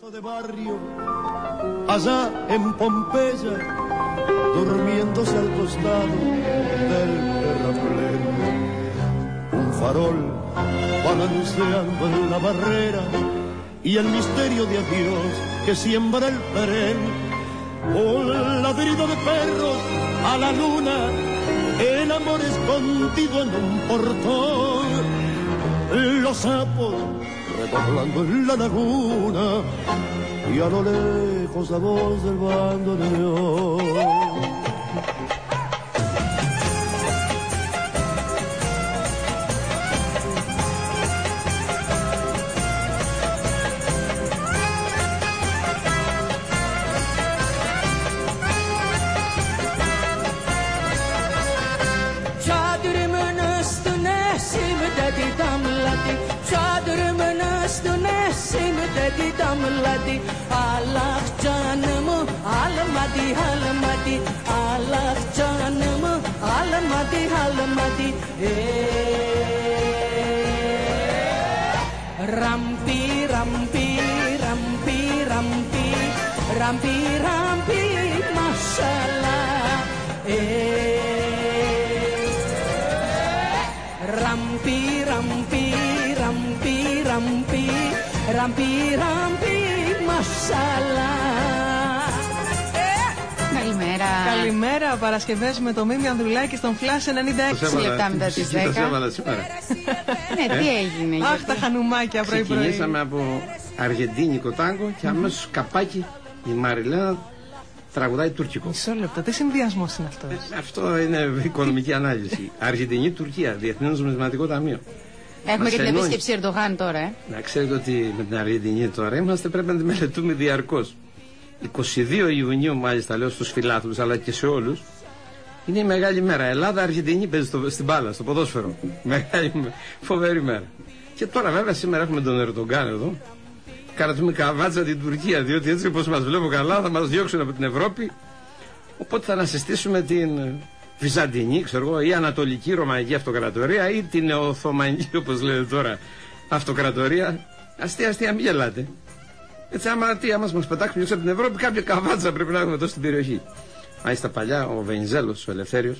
de barrio, allá en Pompeya, durmiéndose al costado del terraplén. Un farol balanceando en la barrera y el misterio de adiós que siembra el perén. Un ladrido de perros a la luna, el amor escondido en un portón. Los sapos redoblando en la laguna y a lo lejos la voz del bandoneón. Çadırımın üstüne sim dedi damladı. Çadırımın üstüne sim dedi damladı. Allah canımı almadı almadı. Allah canımı almadı almadı. Rampi rampi rampi rampi rampi rampi maşallah. Rampi rampi rampi rampi rampi rampi mashallah. Καλημέρα. Καλημέρα, Παρασκευές με το Μίμη Ανδρουλάκη στον Flash 96 λεπτά μετά τις 10. Ναι, τι έγινε? Αχ, τα χανουμάκια πρωί-πρωί. Ξεκινήσαμε από αργεντίνικο τάγκο και αμέσως καπάκι η Μαριλένα τραγουδάει τουρκικό. Μισό λεπτό, τι συνδυασμός είναι αυτός? Αυτό είναι οικονομική ανάλυση. Αργεντινή-Τουρκία, Διεθνές Νομισματικό Ταμείο. Έχουμε και την επίσκεψη Ερντογάν τώρα. Να ξέρετε ότι με την Αργεντινή τώρα πρέπει να τη μελετούμε διαρκώς. 22 Ιουνίου, μάλιστα, λέω στους φιλάθλους αλλά και σε όλους, είναι η μεγάλη μέρα. Ελλάδα-Αργεντινή παίζει στην μπάλα, στο ποδόσφαιρο. Μεγάλη, φοβερή μέρα. Και τώρα, βέβαια, σήμερα έχουμε τον Ερντογκάν εδώ. Κρατούμε καβάτσα την Τουρκία, διότι έτσι όπως μας βλέπω καλά θα μας διώξουν από την Ευρώπη. Οπότε θα ανασυστήσουμε την Βυζαντινή, ξέρω εγώ, ή Ανατολική Ρωμαϊκή Αυτοκρατορία ή την Οθωμανική, όπως λέτε τώρα, Αυτοκρατορία. Αστεία, μην γελάτε. Έτσι, άμα μας πετάξουν έξω από την Ευρώπη, κάποια καβάτσα πρέπει να έχουμε εδώ στην περιοχή. Μάλιστα, παλιά ο Βενιζέλος, ο Ελευθέριος,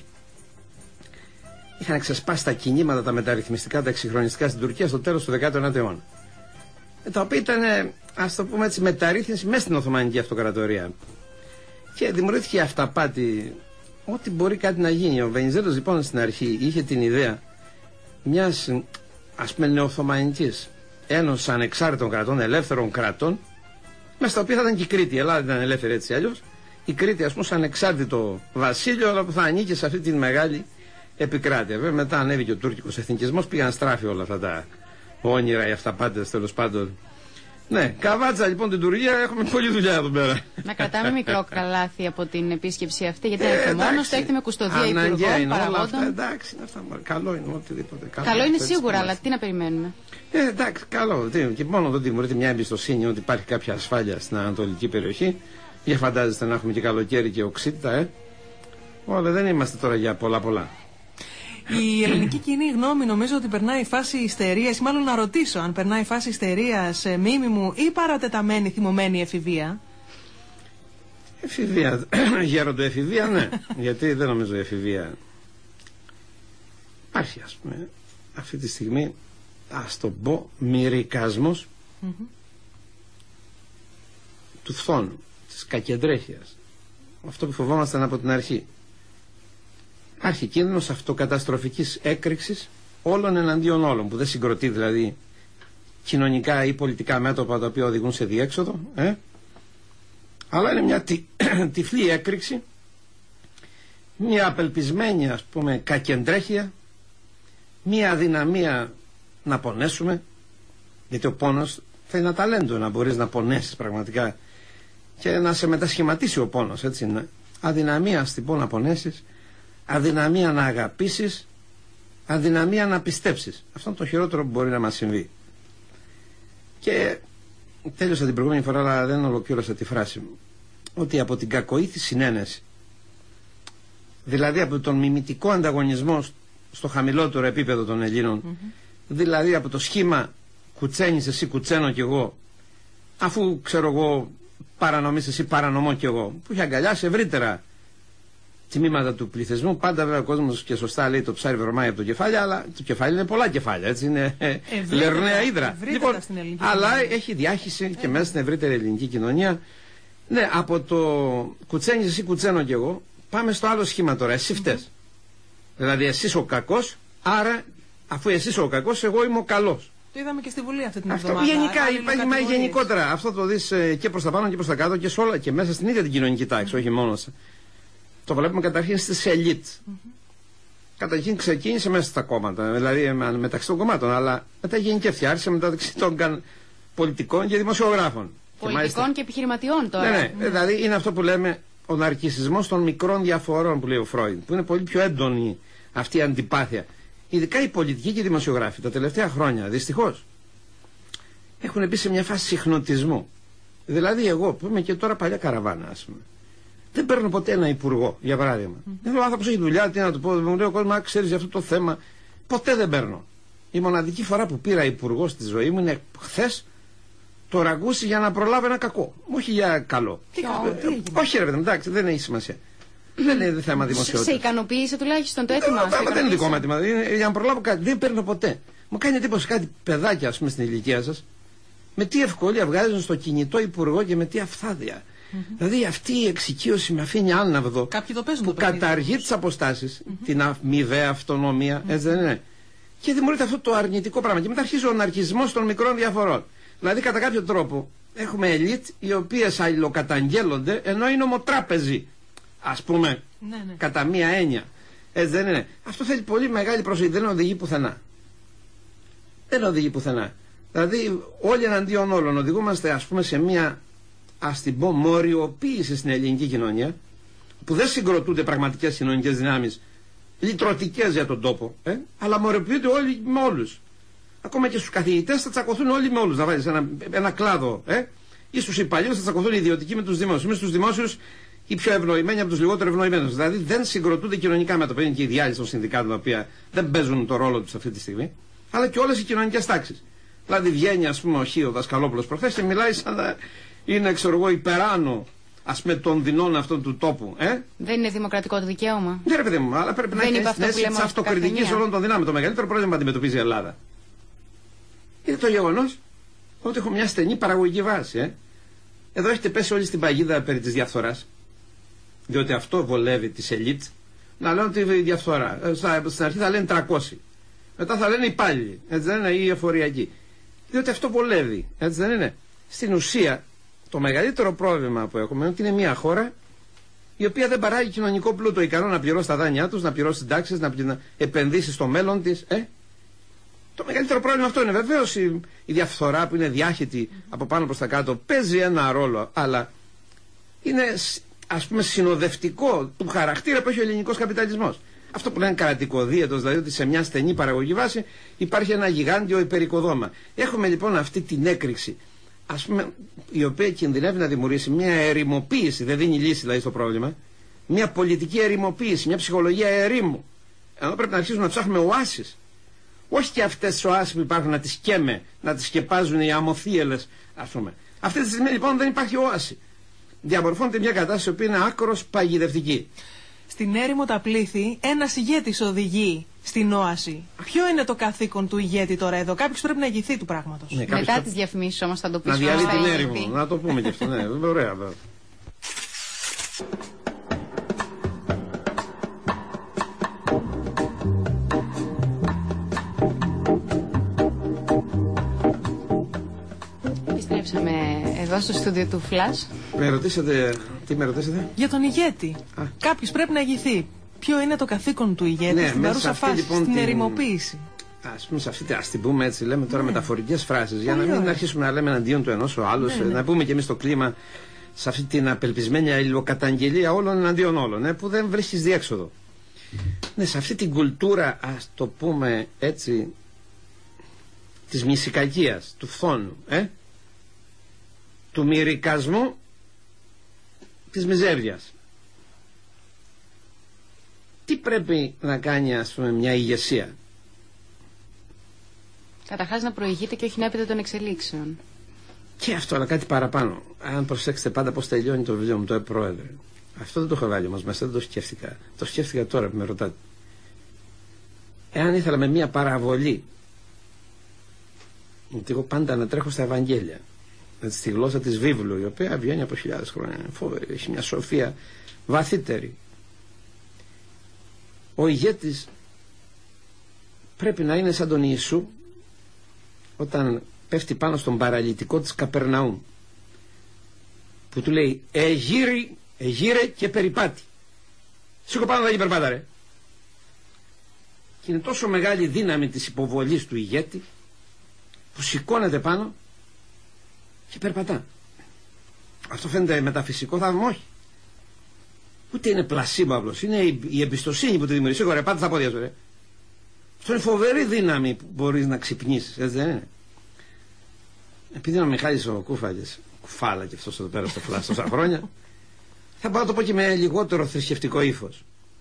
είχαν ξεσπάσει τα κινήματα τα μεταρρυθμιστικά, τα εξυγχρονιστικά στην Τουρκία στο τέλος του 19ου αιώνα. Τα οποία ήταν, ας το πούμε έτσι, μεταρρύθμιση μέσα στην Οθωμανική Αυτοκρατορία. Και δημιουργήθηκε η αυταπάτη ότι μπορεί κάτι να γίνει. Ο Βενιζέλος λοιπόν στην αρχή είχε την ιδέα μιας, ας πούμε, νεοοθωμανικής ένωσης ανεξάρτητων κρατών, ελεύθερων κρατών, μέσα στα οποία θα ήταν και η Κρήτη. Η Ελλάδα ήταν ελεύθερη έτσι αλλιώς. Η Κρήτη, ας πούμε, σαν ανεξάρτητο βασίλειο, αλλά που θα ανήκει σε αυτή την μεγάλη επικράτεια. Βέβαια, μετά ανέβηκε ο τουρκικός εθνικισμός, πήγαν στράφη όλα αυτά τα όνειρα, οι αυταπάτες τέλος πάντων. Ναι, καβάτσα λοιπόν την Τουρκία, έχουμε πολλή δουλειά εδώ πέρα. Να κρατάμε μικρό καλάθι από την επίσκεψη αυτή, γιατί έρχεται μόνος, θα έρθει με κουστοδία υπουργών, παραγόντων. Εντάξει, καλό είναι οτιδήποτε. Καλό είναι σίγουρα, αλλά τι να περιμένουμε. Εντάξει, καλό. Και μόνο το δημιουργείται μια εμπιστοσύνη ότι υπάρχει κάποια ασφάλεια στην ανατολική περιοχή. Για φαντάζεστε να έχουμε και καλοκαίρι και οξύτητα, Όλα δεν είμαστε τώρα για πολλά. Η ελληνική κοινή γνώμη νομίζω ότι περνάει φάση ιστερίας, ή μάλλον να ρωτήσω αν περνάει φάση ιστερίας, Μίμη μου, ή παρατεταμένη θυμωμένη εφηβεία. Εφηβεία, γέροντο-εφηβεία, ναι. Γιατί δεν νομίζω η εφηβεία υπάρχει, ας πούμε, αυτή τη στιγμή, ας το πω, μυρικασμός του φθόνου, της κακεντρέχειας. Αυτό που φοβόμασταν από την αρχή. Υπάρχει κίνδυνος αυτοκαταστροφικής έκρηξης όλων εναντίον όλων, που δεν συγκροτεί δηλαδή κοινωνικά ή πολιτικά μέτωπα τα οποία οδηγούν σε διέξοδο, αλλά είναι μια τυφλή έκρηξη, μια απελπισμένη, ας πούμε, κακεντρέχεια, μια αδυναμία να πονέσουμε, γιατί ο πόνος θα είναι ένα ταλέντο να μπορείς να πονέσεις πραγματικά και να σε μετασχηματίσει ο πόνος, έτσι είναι. Αδυναμία στην πω να πονέσεις, αδυναμία να αγαπήσεις, αδυναμία να πιστέψεις. Αυτό είναι το χειρότερο που μπορεί να μας συμβεί. Και τέλειωσα την προηγούμενη φορά, αλλά δεν ολοκλήρωσα τη φράση μου, ότι από την κακοήθη συνένεση, δηλαδή από τον μιμητικό ανταγωνισμό στο χαμηλότερο επίπεδο των Ελλήνων, δηλαδή από το σχήμα κουτσένεις εσύ, κουτσένω κι εγώ, αφού ξέρω εγώ παρανομείς εσύ, παρανομώ κι εγώ, που έχει αγκαλιάσει ευρύτερα τμήματα του πληθυσμού. Πάντα βέβαια ο κόσμος και σωστά λέει το ψάρι βρωμάει από το κεφάλι, αλλά το κεφάλι είναι πολλά κεφάλια, έτσι είναι λερναία ύδρα. Λοιπόν, αλλά έχει διάχυση και μέσα στην ευρύτερη ελληνική κοινωνία. Ναι, από το κουτσένεις εσύ, κουτσένω κι εγώ, πάμε στο άλλο σχήμα τώρα, εσύ φταίς. Δηλαδή εσύ ο κακός, άρα αφού εσύ είσαι ο κακός, εγώ είμαι ο καλός. Το είδαμε και στη Βουλή αυτή την αυτό εβδομάδα. Γενικά υπάρχει γενικότερα. Αυτό το δεις και προς τα πάνω και προς τα κάτω και σε όλα, και μέσα στην ίδια την κοινωνική τάξη, όχι μόνο σε. Το βλέπουμε καταρχήν στις ελίτ. Καταρχήν ξεκίνησε μέσα στα κόμματα, δηλαδή μεταξύ των κομμάτων, αλλά μετά γενικεύτηκε, άρχισε μεταξύ των πολιτικών και δημοσιογράφων. Πολιτικών και επιχειρηματιών τώρα. Ναι, δηλαδή είναι αυτό που λέμε ο ναρκισσισμός των μικρών διαφορών που λέει ο Φρόιντ, που είναι πολύ πιο έντονη αυτή η αντιπάθεια. Ειδικά οι πολιτικοί και οι δημοσιογράφοι τα τελευταία χρόνια, δυστυχώς, έχουν μπει σε μια φάση συχνοτισμού. Δηλαδή, εγώ που είμαι και τώρα παλιά καραβάνα, ας πούμε, δεν παίρνω ποτέ ένα υπουργό, για παράδειγμα. Ο άνθρωπος έχει δουλειά, τι να του πω, μου λέει ο κόσμος, ξέρεις για αυτό το θέμα. Ποτέ δεν παίρνω. Η μοναδική φορά που πήρα υπουργό στη ζωή μου είναι χθες το ραγκούσι για να προλάβω ένα κακό. Όχι για καλό. Όχι, ρε παιδί, εντάξει, δεν έχει σημασία. Δεν είναι θέμα δημοσιότητα. Σε ικανοποίησε τουλάχιστον το αίτημα? Δεν είναι δικό μου αίτημα. Για να προλάβω κάτι. Δεν παίρνω ποτέ. Μου κάνει εντύπωση κάτι παιδάκια, ας πούμε, στην ηλικία σας, με τι ευκολία βγάζουν στο κινητό υπουργό και με τι αυθάδεια. Δηλαδή αυτή η εξοικείωση με αφήνει άναυδο. Κάποιοι το παίζουν, που καταργεί τις αποστάσεις, την αμοιβαία αυτονομία, έτσι δεν είναι? Και δημιουργείται αυτό το αρνητικό πράγμα. Και μετά αρχίζει ο ναρκισμός των μικρών διαφορών. Δηλαδή, κατά κάποιο τρόπο, έχουμε ελίτ οι οποίες αλληλοκαταγγέλλονται ενώ είναι ομοτράπεζοι. Ας πούμε, κατά μία έννοια. Έτσι δεν είναι? Αυτό θέλει πολύ μεγάλη προσοχή. Δεν οδηγεί πουθενά. Δεν οδηγεί πουθενά. Δηλαδή, όλοι εναντίον όλων οδηγούμαστε, ας πούμε, σε μία, ας την πω, μοριοποίηση στην ελληνική κοινωνία, που δεν συγκροτούνται πραγματικές κοινωνικές δυνάμεις, λυτρωτικές για τον τόπο, αλλά μοριοποιούνται όλοι με όλους. Ακόμα και στους καθηγητές θα τσακωθούν όλοι με όλους. Να βάλεις ένα κλάδο, ή στους υπαλλήλους θα τσακωθούν οι ιδιωτικοί με τους δημόσιους. Στους δημόσιους οι πιο ευνοημένοι από τους λιγότερο ευνοημένους. Δηλαδή δεν συγκροτούνται κοινωνικά μέτωπα. Είναι και η διάλυση των συνδικάτων, τα οποία δεν παίζουν το ρόλο τους αυτή τη στιγμή, αλλά και όλες οι κοινωνικές τάξεις. Δηλαδή βγαίνει, ας πούμε, ο Δασκαλόπουλος προχθές και μιλάει σαν να είναι, ξέρω εγώ, υπεράνω, ας πούμε, των δεινών αυτών του τόπου. Δεν είναι δημοκρατικό το δικαίωμα? Ναι, ρε παιδί μου, αλλά πρέπει να έχει την αίσθηση της αυτοκριτικής όλων των δυνάμεων. Το μεγαλύτερο πρόβλημα που αντιμετωπίζει η Ελλάδα είναι το γεγονός ότι έχουμε μια στενή παραγωγική βάση. Εδώ έχετε πέσει όλοι στην παγίδα περί της διαφθοράς, διότι αυτό βολεύει τις ελίτ να λένε ότι η διαφθορά. Στην αρχή θα λένε 300, μετά θα λένε υπάλληλοι, έτσι δεν είναι, ή εφοριακοί. Διότι αυτό βολεύει, έτσι δεν είναι? Στην ουσία, το μεγαλύτερο πρόβλημα που έχουμε είναι ότι είναι μια χώρα η οποία δεν παράγει κοινωνικό πλούτο ικανό να πληρώσει τα δάνειά τους, να πληρώσει τις τάξεις, να επενδύσει στο μέλλον της. Το μεγαλύτερο πρόβλημα αυτό είναι. Βεβαίως η διαφθορά που είναι διάχυτη από πάνω προς τα κάτω παίζει ένα ρόλο, αλλά είναι, ας πούμε, συνοδευτικό του χαρακτήρα που έχει ο ελληνικός καπιταλισμός. Αυτό που λένε κρατικοδίαιτος, δηλαδή ότι σε μια στενή παραγωγική βάση υπάρχει ένα γιγάντιο υπερικοδόμα. Έχουμε λοιπόν αυτή την έκρηξη, ας πούμε, η οποία κινδυνεύει να δημιουργήσει μια ερημοποίηση, δεν δίνει λύση δηλαδή στο πρόβλημα, μια πολιτική ερημοποίηση, μια ψυχολογία ερήμου. Ενώ πρέπει να αρχίσουμε να ψάχνουμε οάσεις. Όχι και αυτές τις οάσεις που υπάρχουν να τις καίμε, να τις σκεπάζουν οι αμοθίελες, ας πούμε. Αυτή τη στιγμή λοιπόν δεν υπάρχει όαση. Διαμορφώνεται μια κατάσταση που είναι άκρως παγιδευτική. Στην έρημο τα πλήθη, ένας ηγέτης οδηγεί στην όαση. Ποιο είναι το καθήκον του ηγέτη τώρα εδώ? Κάποιος πρέπει να ηγηθεί του πράγματος. Ναι, μετά τις διαφημίσεις όμως θα το πεις. Να διαλύει την έρημο, να το πούμε και αυτό. Ναι, ωραία. Επιστρέψαμε εδώ στο στούντιο του Flash. Με ρωτήσατε, τι με ρωτήσατε? Για τον ηγέτη. Κάποιος πρέπει να ηγηθεί. Ποιο είναι το καθήκον του ηγέτη στην παρούσα φάση, λοιπόν, στην ερημοποίηση? Ας πούμε, σε αυτή, ας την πούμε έτσι, λέμε τώρα μεταφορικές φράσεις, για να μην αρχίσουμε να λέμε εναντίον του ενός ο άλλος, να πούμε και εμείς το κλίμα σε αυτή την απελπισμένη αλληλοκαταγγελία όλων εναντίον όλων, που δεν βρίσκεις διέξοδο. Ναι, σε αυτή την κουλτούρα, ας το πούμε έτσι, της μυσικακίας, του φθόνου, του μυρικασμού, της μιζέριας. Τι πρέπει να κάνει, ας πούμε, μια ηγεσία? Καταρχάς να προηγείται και όχι να έπεται των εξελίξεων. Και αυτό, αλλά κάτι παραπάνω. Αν προσέξετε πάντα πώς τελειώνει το βιβλίο μου, το Πρόεδρε. Αυτό δεν το έχω βάλει όμως μέσα, δεν το σκέφτηκα. Το σκέφτηκα τώρα που με ρωτάτε. Εάν ήθελα με μια παραβολή, γιατί εγώ πάντα ανατρέχω στα Ευαγγέλια, στη γλώσσα της βίβλου, η οποία βγαίνει από χιλιάδες χρόνια, είναι φοβερή, έχει μια σοφία βαθύτερη. Ο ηγέτης πρέπει να είναι σαν τον Ιησού όταν πέφτει πάνω στον παραλυτικό της Καπερναούμ, που του λέει εγείρε και περιπάτη. Σήκω πάνω να περπάτα ρε. Και είναι τόσο μεγάλη δύναμη της υποβολής του ηγέτη που σηκώνεται πάνω και περπατά. Αυτό φαίνεται μεταφυσικό θαύμα? Όχι. Ούτε είναι πλασίμπαυλος. Είναι η εμπιστοσύνη που τη δημιουργεί. Σήκω ρε, πάτε στα πόδια σου ρε. Αυτό είναι φοβερή δύναμη που μπορείς να ξυπνήσεις. Έτσι δεν είναι? Επειδή είναι ο Μιχάλης ο Κούφαλης, κουφάλα και αυτός εδώ πέρα στο φλάσ τόσα χρόνια, θα μπορώ να το πω και με λιγότερο θρησκευτικό ύφος.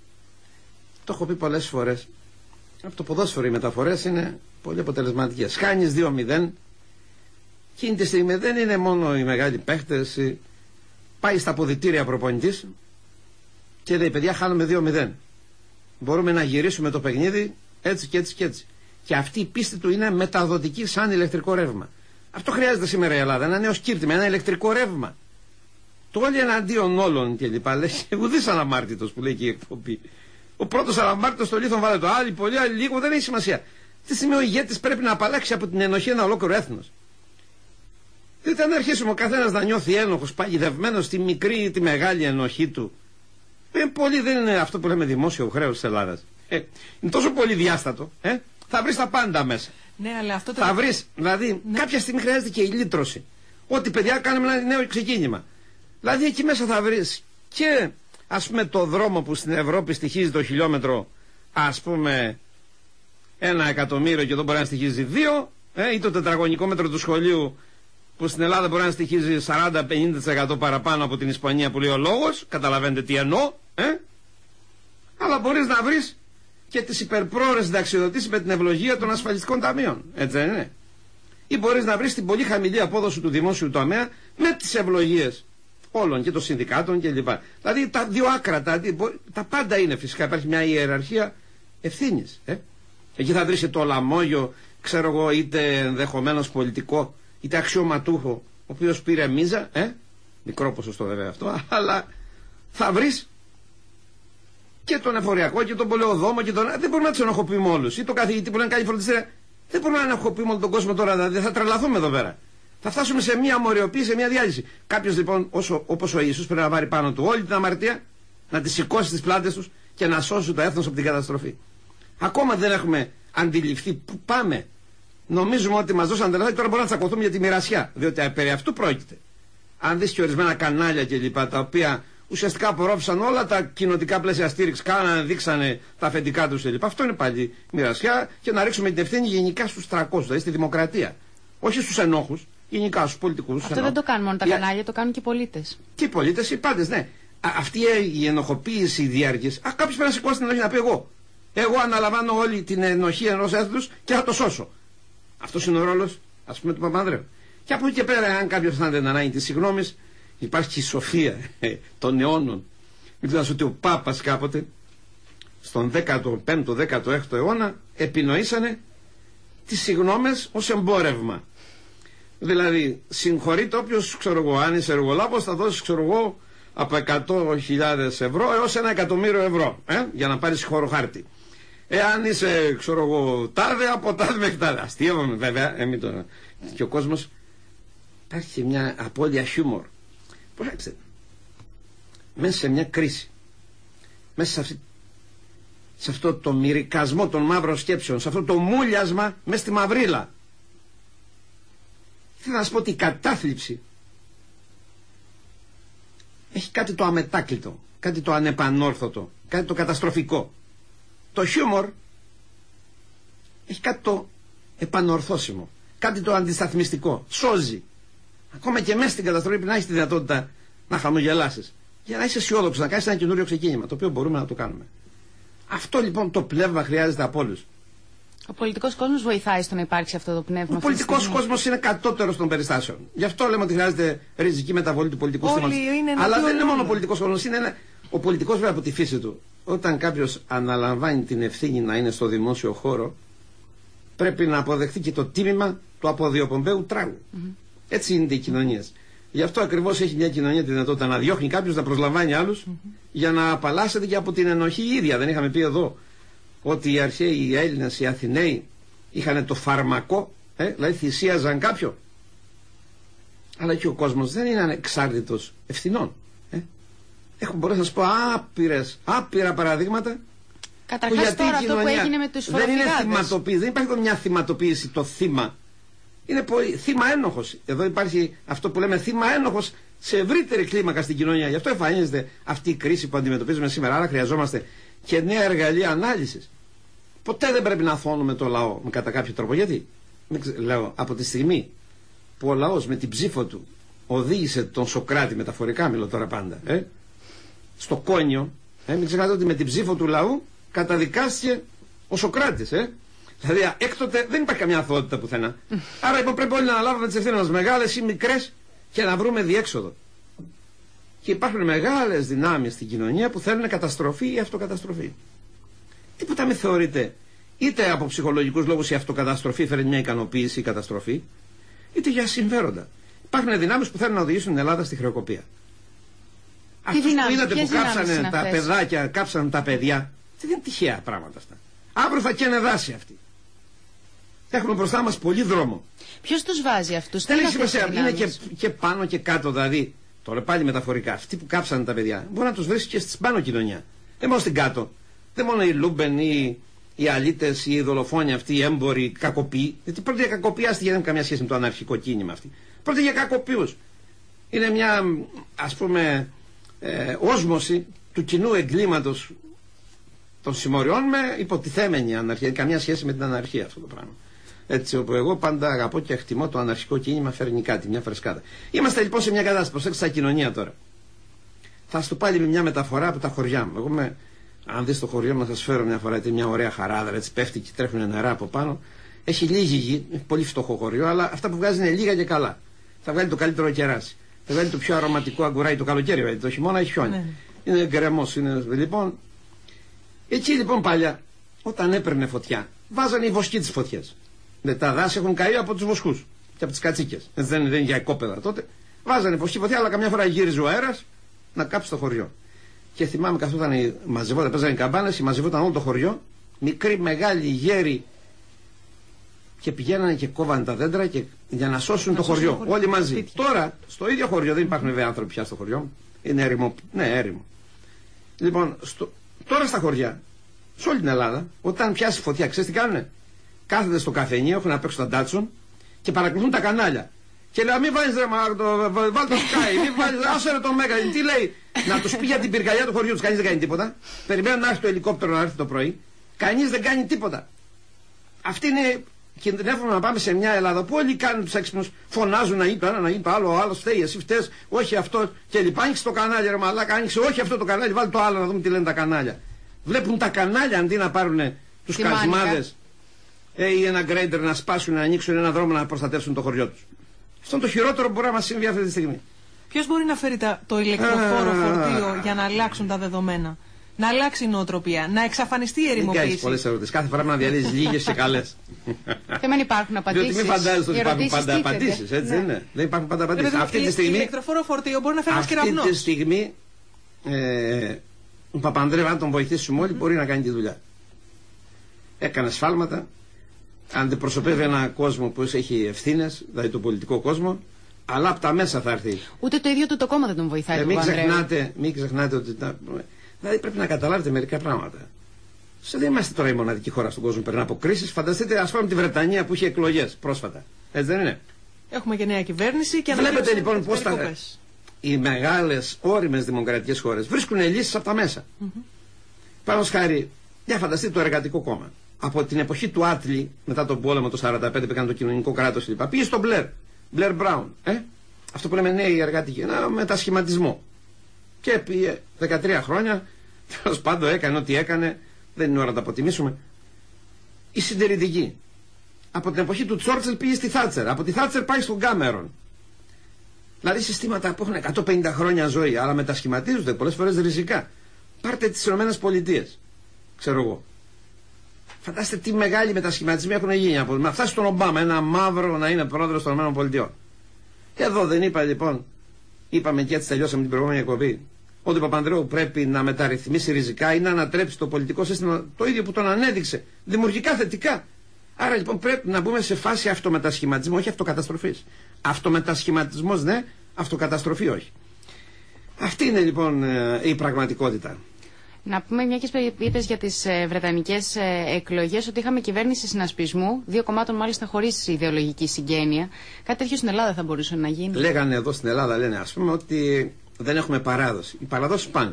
Το έχω πει πολλές φορές. Από το ποδόσφαιρο οι μεταφορές είναι πολύ αποτελεσματικές. Χάνεις 2-0, εκείνη τη στιγμή δεν είναι μόνο οι μεγάλοι παίχτες. Πάει στα αποδυτήρια προπονητής και λέει παιδιά χάνουμε 2-0. Μπορούμε να γυρίσουμε το παιχνίδι έτσι και έτσι και έτσι. Και αυτή η πίστη του είναι μεταδοτική σαν ηλεκτρικό ρεύμα. Αυτό χρειάζεται σήμερα η Ελλάδα. Ένα νέο σκύρτημα, ένα ηλεκτρικό ρεύμα. Το όλοι εναντίον όλων και λοιπά. Λέει ουδής αναμάρτητος που λέει και η εκπομπή. Ο πρώτος αναμάρτητος στο λίθον βάλε το άλλοι πολύ, άλλοι λίγο, δεν έχει σημασία. Τι στιγμή ο ηγέτης πρέπει να απαλλάξει από την ενοχή ένα ολόκληρο έθνος. Διότι αν αρχίσουμε ο καθένας να νιώθει ένοχος, παγιδευμένος στη μικρή ή τη μεγάλη ενοχή του, πολύ δεν είναι αυτό που λέμε δημόσιο χρέος της Ελλάδας. Είναι τόσο πολύ διάστατο. Θα βρεις τα πάντα μέσα. Ναι, αλλά αυτό θα βρεις, δηλαδή κάποια στιγμή χρειάζεται και η λύτρωση. Ότι παιδιά κάνουμε ένα νέο ξεκίνημα. Δηλαδή εκεί μέσα θα βρεις και ας πούμε το δρόμο που στην Ευρώπη στοιχίζει το χιλιόμετρο ας πούμε 1 εκατομμύριο και εδώ μπορεί να στοιχίζει 2, ή το τετραγωνικό μέτρο του σχολείου που στην Ελλάδα μπορεί να στοιχίζει 40-50% παραπάνω από την Ισπανία που λέει ο λόγος. Καταλαβαίνετε τι εννοώ. Αλλά μπορείς να βρεις και τις υπερπρόορες συνταξιοδοτήσεις με την ευλογία των ασφαλιστικών ταμείων. Έτσι δεν είναι? Ή μπορείς να βρεις την πολύ χαμηλή απόδοση του δημόσιου τομέα με τις ευλογίες όλων και των συνδικάτων κλπ. Δηλαδή τα δύο άκρα, τα πάντα είναι φυσικά. Υπάρχει μια ιεραρχία ευθύνης. Εκεί θα βρεις το λαμόγιο, ξέρω εγώ, είτε ενδεχομένως πολιτικό, είτε αξιωματούχο, ο οποίος πήρε μίζα, μικρό ποσοστό βέβαια αυτό, αλλά θα βρεις και τον εφοριακό και τον πολεοδόμο και τον. Δεν μπορούμε να τους ενοχοποιούμε όλους. Ή τον καθηγητή που λένε καλή φροντιστήρια. Δεν μπορούμε να ενοχοποιούμε όλο τον κόσμο τώρα, δηλαδή θα τρελαθούμε εδώ πέρα. Θα φτάσουμε σε μια αμοριοποίηση, σε μια διάλυση. Κάποιος λοιπόν, όπως ο Ιησούς, πρέπει να βάλει πάνω του όλη την αμαρτία, να τη σηκώσει στις πλάτες τους και να σώσει το έθνος από την καταστροφή. Ακόμα δεν έχουμε αντιληφθεί πού πάμε. Νομίζουμε ότι μας δώσαν τελικά, τώρα μπορούμε να τσακωθούμε για τη μοιρασιά. Διότι περί αυτού πρόκειται. Αν δεις και ορισμένα κανάλια κλπ. Τα οποία ουσιαστικά απορρόφησαν όλα τα κοινοτικά πλαίσια στήριξη, κάνανε, δείξανε τα αφεντικά τους κλπ. Αυτό είναι πάλι μοιρασιά και να ρίξουμε την ευθύνη γενικά στους 300, δηλαδή στη δημοκρατία. Όχι στους ενόχους, γενικά στους πολιτικούς. Αυτό δεν το κάνουν μόνο τα κανάλια, το κάνουν και οι πολίτες. Και οι πολίτες, οι πάντες, ναι. Αυτή η ενοχοποίηση διάρκειας. Κάποιος πρέπει να σηκώσει την ενοχή να πει εγώ. Εγώ αναλαμβάνω όλη την ενοχή ενός έθνους και θα το σώσω. Αυτός είναι ο ρόλος, ας πούμε, του Παπανδρέου. Και από εκεί και πέρα, αν κάποιος αισθάνεται την ανάγκη της συγγνώμης, υπάρχει και η σοφία των αιώνων. Μην ξεχνάς ότι ο Πάπας κάποτε, στον 15ο-16ο αιώνα, επινοήσανε τις συγγνώμες ως εμπόρευμα. Δηλαδή, συγχωρείται όποιος, ξέρω εγώ, αν είσαι εργολάβος, θα δώσεις, ξέρω εγώ, από 100.000 ευρώ έως 1.000.000 ευρώ, για να πάρεις χωροχάρτη. Εάν είσαι, ξέρω εγώ, τάδε, από τάδε μέχρι τάδε. Αστείευαμε βέβαια, και ο κόσμος υπάρχει μια απώλεια χιούμορ. Προσέξτε, μέσα σε μια κρίση, μέσα σε αυτό το μυρικασμό των μαύρων σκέψεων, σε αυτό το μούλιασμα μέσα στη μαυρίλα, θέλω να σας πω ότι η κατάθλιψη έχει κάτι το αμετάκλητο, κάτι το ανεπανόρθωτο, κάτι το καταστροφικό. Το χιούμορ έχει κάτι το επανορθώσιμο, κάτι το αντισταθμιστικό, σώζει. Ακόμα και μέσα στην καταστροφή πρέπει να έχεις τη δυνατότητα να χαμογελάσεις, για να είσαι αισιόδοξος, να κάνεις ένα καινούριο ξεκίνημα, το οποίο μπορούμε να το κάνουμε. Αυτό λοιπόν το πνεύμα χρειάζεται από όλους. Ο πολιτικός κόσμος βοηθάει στο να υπάρξει αυτό το πνεύμα. Ο πολιτικός κόσμος είναι κατώτερος των περιστάσεων. Γι' αυτό λέμε ότι χρειάζεται ριζική μεταβολή του πολιτικού συστήματος. Αλλά δεν είναι μόνο ο πολιτικός κόσμος. Ο πολιτικός, βέβαια, από τη φύση του, όταν κάποιος αναλαμβάνει την ευθύνη να είναι στο δημόσιο χώρο, πρέπει να αποδεχτεί και το τίμημα του αποδιοπομπαίου τράγου. Έτσι είναι οι κοινωνίες. Γι' αυτό ακριβώς έχει μια κοινωνία τη δυνατότητα να διώχνει κάποιους, να προσλαμβάνει άλλους, για να απαλλάσσεται και από την ενοχή η ίδια. Δεν είχαμε πει εδώ ότι οι αρχαίοι, οι Έλληνες, οι Αθηναίοι είχαν το φαρμακό, δηλαδή θυσίαζαν κάποιον. Αλλά και ο κόσμος δεν είναι ανεξάρτητος ευθυνών. Μπορώ να σας πω άπειρα παραδείγματα. Καταρχάς τώρα αυτό που έγινε με τους φοροφυγάδες. Δεν είναι θυματοποίηση, δεν υπάρχει μια θυματοποίηση το θύμα. Είναι θύμα ένοχος. Εδώ υπάρχει αυτό που λέμε θύμα ένοχος σε ευρύτερη κλίμακα στην κοινωνία. Γι' αυτό εμφανίζεται αυτή η κρίση που αντιμετωπίζουμε σήμερα. Άρα χρειαζόμαστε και νέα εργαλεία ανάλυσης. Ποτέ δεν πρέπει να αθώνουμε το λαό κατά κάποιο τρόπο. Γιατί, λέω, από τη στιγμή που ο λαός με την ψήφο του οδήγησε τον Σωκράτη, μεταφορικά μιλώ τώρα πάντα, στο κόνιο, μην ξεχνάτε ότι με την ψήφο του λαού καταδικάστηκε ο Σωκράτης. Δηλαδή έκτοτε δεν υπάρχει καμιά αθωότητα πουθενά. Άρα λοιπόν πρέπει όλοι να αναλάβουμε τις ευθύνες μας, μεγάλες ή μικρές, και να βρούμε διέξοδο. Και υπάρχουν μεγάλες δυνάμεις στην κοινωνία που θέλουν καταστροφή ή αυτοκαταστροφή. Τίποτα μην θεωρείται είτε από ψυχολογικούς λόγους η αυτοκαταστροφή φέρνει μια ικανοποίηση ή καταστροφή, είτε για συμφέροντα. Υπάρχουν δυνάμεις που θέλουν να οδηγήσουν την Ελλάδα στη χρεοκοπία. Αυτούς που είδατε που κάψανε τα παιδάκια, κάψανε τα παιδιά, δεν είναι τυχαία πράγματα αυτά. Αύριο θα καίνε δάση αυτοί. Έχουμε μπροστά μας πολύ δρόμο. Ποιος τους βάζει αυτούς? Δεν έχει σημασία. Είναι και πάνω και κάτω, δηλαδή. Τώρα πάλι μεταφορικά. Αυτοί που κάψανε τα παιδιά μπορεί να τους βρει και στην πάνω κοινωνία. Δεν μόνο στην κάτω. Δεν μόνο οι Λούμπεν ή οι αλήτες ή οι δολοφόνοι αυτοί, οι έμποροι, οι κακοποιοί. Γιατί πρώτα για κακοποιάστηκε, δεν έχουν καμία σχέση με το αναρχικό κίνημα αυτή. Πρώτα για κακοποιούς. Είναι μια, ας πούμε, όσμωση του κοινού εγκλήματος των συμμοριών με υποτιθέμενη αναρχία. Καμία σχέση με την αναρχία αυτό το πράγμα. Έτσι, όπου εγώ πάντα αγαπώ και εκτιμώ το αναρχικό κίνημα, φέρνει κάτι, μια φρεσκάδα. Είμαστε λοιπόν σε μια κατάσταση, προσέξτε, στα κοινωνία τώρα. Θα σου πάλι με μια μεταφορά από τα χωριά μου. Εγώ αν δεις το χωριό μου, να σας φέρω μια φορά, γιατί μια ωραία χαράδρα, έτσι πέφτει και τρέχουν νερά από πάνω. Έχει λίγη γη, έχει πολύ φτωχό χωριό, αλλά αυτά που βγάζει είναι λίγα και καλά. Θα βγάλει το καλύτερο κεράσι. Θα βγάλει το πιο αρωματικό αγκουράκι το καλοκαίρι, γιατί το χειμώνα έχει χιόνι. Είναι γκρεμός, λοιπόν. Εκεί λοιπόν παλιά, όταν έπαιρνε φωτιά, βάζανε οι βοσκοί τις φωτιές. Τα δάση έχουν καεί από τους βοσκούς και από τις κατσίκες. Δεν είναι για οικόπεδα τότε. Βάζανε βοσκή φωτιά, αλλά καμιά φορά γύριζε ο αέρας να κάψει το χωριό. Και θυμάμαι καθόταν μαζευόταν, παίζανε καμπάνες, μαζευόταν όλο το χωριό, μικροί, μεγάλοι, γέροι, και πηγαίνανε και κόβανε τα δέντρα για να σώσουν το χωριό. Όλοι μαζί. Σπίτια. Τώρα, στο ίδιο χωριό, δεν υπάρχουν βέβαια άνθρωποι πια στο χωριό. Είναι έρημο. Ναι, έρημο. Λοιπόν, τώρα στα χωριά, σε όλη την Ελλάδα, όταν πιάσει φωτιά, ξέρεις τι κάνουνε? Κάθονται στο καφενείο, έχουν απ' έξω τα ντάτσον και παρακολουθούν τα κανάλια. Και λέει, μην βάλεις βάλ το Sky, μην βάλεις, άσε ρε το Μέγα. Τι λέει, να τους πει για την πυρκαγιά του χωριού τους, κανείς δεν κάνει τίποτα. Περιμένουν να έρθει το ελικόπτερο να έρθει το πρωί. Κανείς δεν κάνει τίποτα. Αυτή είναι, κινδυνεύουμε να πάμε σε μια Ελλάδα που όλοι κάνουν τους έξυπνους, φωνάζουν να γίνει το ένα, να γίνει το άλλο, ο άλλος φταίει, εσύ φταίς, όχι αυτό κλπ. Άνοιξε το κανάλι, ρε μαλάκα, άνοιξε όχι αυτό το κανάλι, βάλει το άλλο να δούμε τι λένε τα κανάλια. Βλέπουν τα κανάλια αντί να πάρουν τους κασμάδες ή ένα γκρέιντερ να σπάσουν, να ανοίξουν ένα δρόμο να προστατεύσουν το χωριό τους. Αυτό είναι το χειρότερο που μπορεί να μας συμβεί αυτή τη στιγμή. Ποιος μπορεί να φέρει το ηλεκτροφόρο φορτίο για να αλλάξουν τα δεδομένα? Να αλλάξει η νοοτροπία, να εξαφανιστεί η ερημοποίηση. Δεν κάνεις πολλές ερωτήσεις. Κάθε φορά να διαλύσεις λίγες και καλές. Και δεν υπάρχουν απαντήσεις. Διότι μην φαντάζεσαι ότι υπάρχουν πάντα απαντήσεις. Έτσι δεν είναι? Δεν υπάρχουν πάντα απαντήσεις. Αυτή τη στιγμή. Ηλεκτροφόρο φορτίο μπορεί να φέρει ένας κεραυνός. Αυτή τη στιγμή ο Παπανδρέου, αν τον βοηθήσουμε όλοι, μπορεί να κάνει τη δουλειά. Έκανε σφάλματα. Αντιπροσωπεύει ένα κόσμο που έχει ευθύνες, δηλαδή τον πολιτικό κόσμο, αλλά από τα μέσα θα έρθει. Ούτε το ίδιο το κόμμα δεν τον βοηθάει. Μην ξεχνάτε ότι. Δηλαδή πρέπει να καταλάβετε μερικά πράγματα. Δεν είμαστε τώρα η μοναδική χώρα στον κόσμο που περνά από κρίσεις. Φανταστείτε, ας πούμε, τη Βρετανία που είχε εκλογές πρόσφατα. Έτσι δεν είναι? Έχουμε και νέα κυβέρνηση και βλέπετε λοιπόν πώς οι μεγάλες όριμες δημοκρατικές χώρες βρίσκουν λύσεις από τα μέσα. Παραδείγματος χάρη, για φανταστείτε το Εργατικό Κόμμα. Από την εποχή του Άτλη, μετά τον πόλεμο το 1945 που έκανε το κοινωνικό κράτος κλπ. Πήγε στον Μπλερ Μπράουν. Αυτό που λέμε νέοι εργατικοί. Ένα μετασχηματισμό. Και πήγε 13 χρόνια. Τέλος πάντων έκανε ό,τι έκανε. Δεν είναι ώρα να τα αποτιμήσουμε. η συντηρητική. Από την εποχή του Τσόρτσιλ πήγε στη Θάτσερ. Από τη Θάτσερ πάει στον Κάμερον. Δηλαδή συστήματα που έχουν 150 χρόνια ζωή, αλλά μετασχηματίζονται πολλές φορές ριζικά. Πάρτε τις ΗΠΑ, ξέρω εγώ. Φαντάστε τι μεγάλοι μετασχηματισμοί έχουν γίνει. Να φτάσει στον Ομπάμα, ένα μαύρο να είναι πρόεδρος των ΗΠΑ. Και εδώ δεν είπα λοιπόν, είπαμε και έτσι τελειώσαμε την προηγούμενη εκπομπή, ότι ο Παπανδρέου πρέπει να μεταρρυθμίσει ριζικά ή να ανατρέψει το πολιτικό σύστημα το ίδιο που τον ανέδειξε, δημιουργικά θετικά. Άρα λοιπόν πρέπει να μπούμε σε φάση αυτομετασχηματισμού, όχι αυτοκαταστροφής. Αυτομετασχηματισμός ναι, αυτοκαταστροφή όχι. Αυτή είναι λοιπόν η πραγματικότητα. Να πούμε, μια και είπες για τις βρετανικές εκλογές, ότι είχαμε κυβέρνηση συνασπισμού, 2 κομμάτων μάλιστα χωρίς ιδεολογική συγγένεια. Κάτι τέτοιο στην Ελλάδα θα μπορούσε να γίνει. Λέγανε εδώ στην Ελλάδα, λένε ας πούμε, ότι δεν έχουμε παράδοση. Οι παραδόσεις πάνε.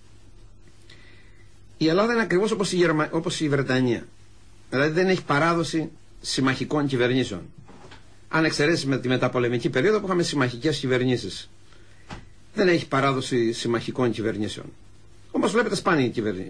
Η Ελλάδα είναι ακριβώς όπως η Βρετανία. Δηλαδή δεν έχει παράδοση συμμαχικών κυβερνήσεων. Αν εξαιρέσει με τη μεταπολεμική περίοδο που είχαμε συμμαχικές κυβερνήσεις. Δεν έχει παράδοση συμμαχικών κυβερνήσεων. Όμως βλέπετε σπάνια κυβέρνηση.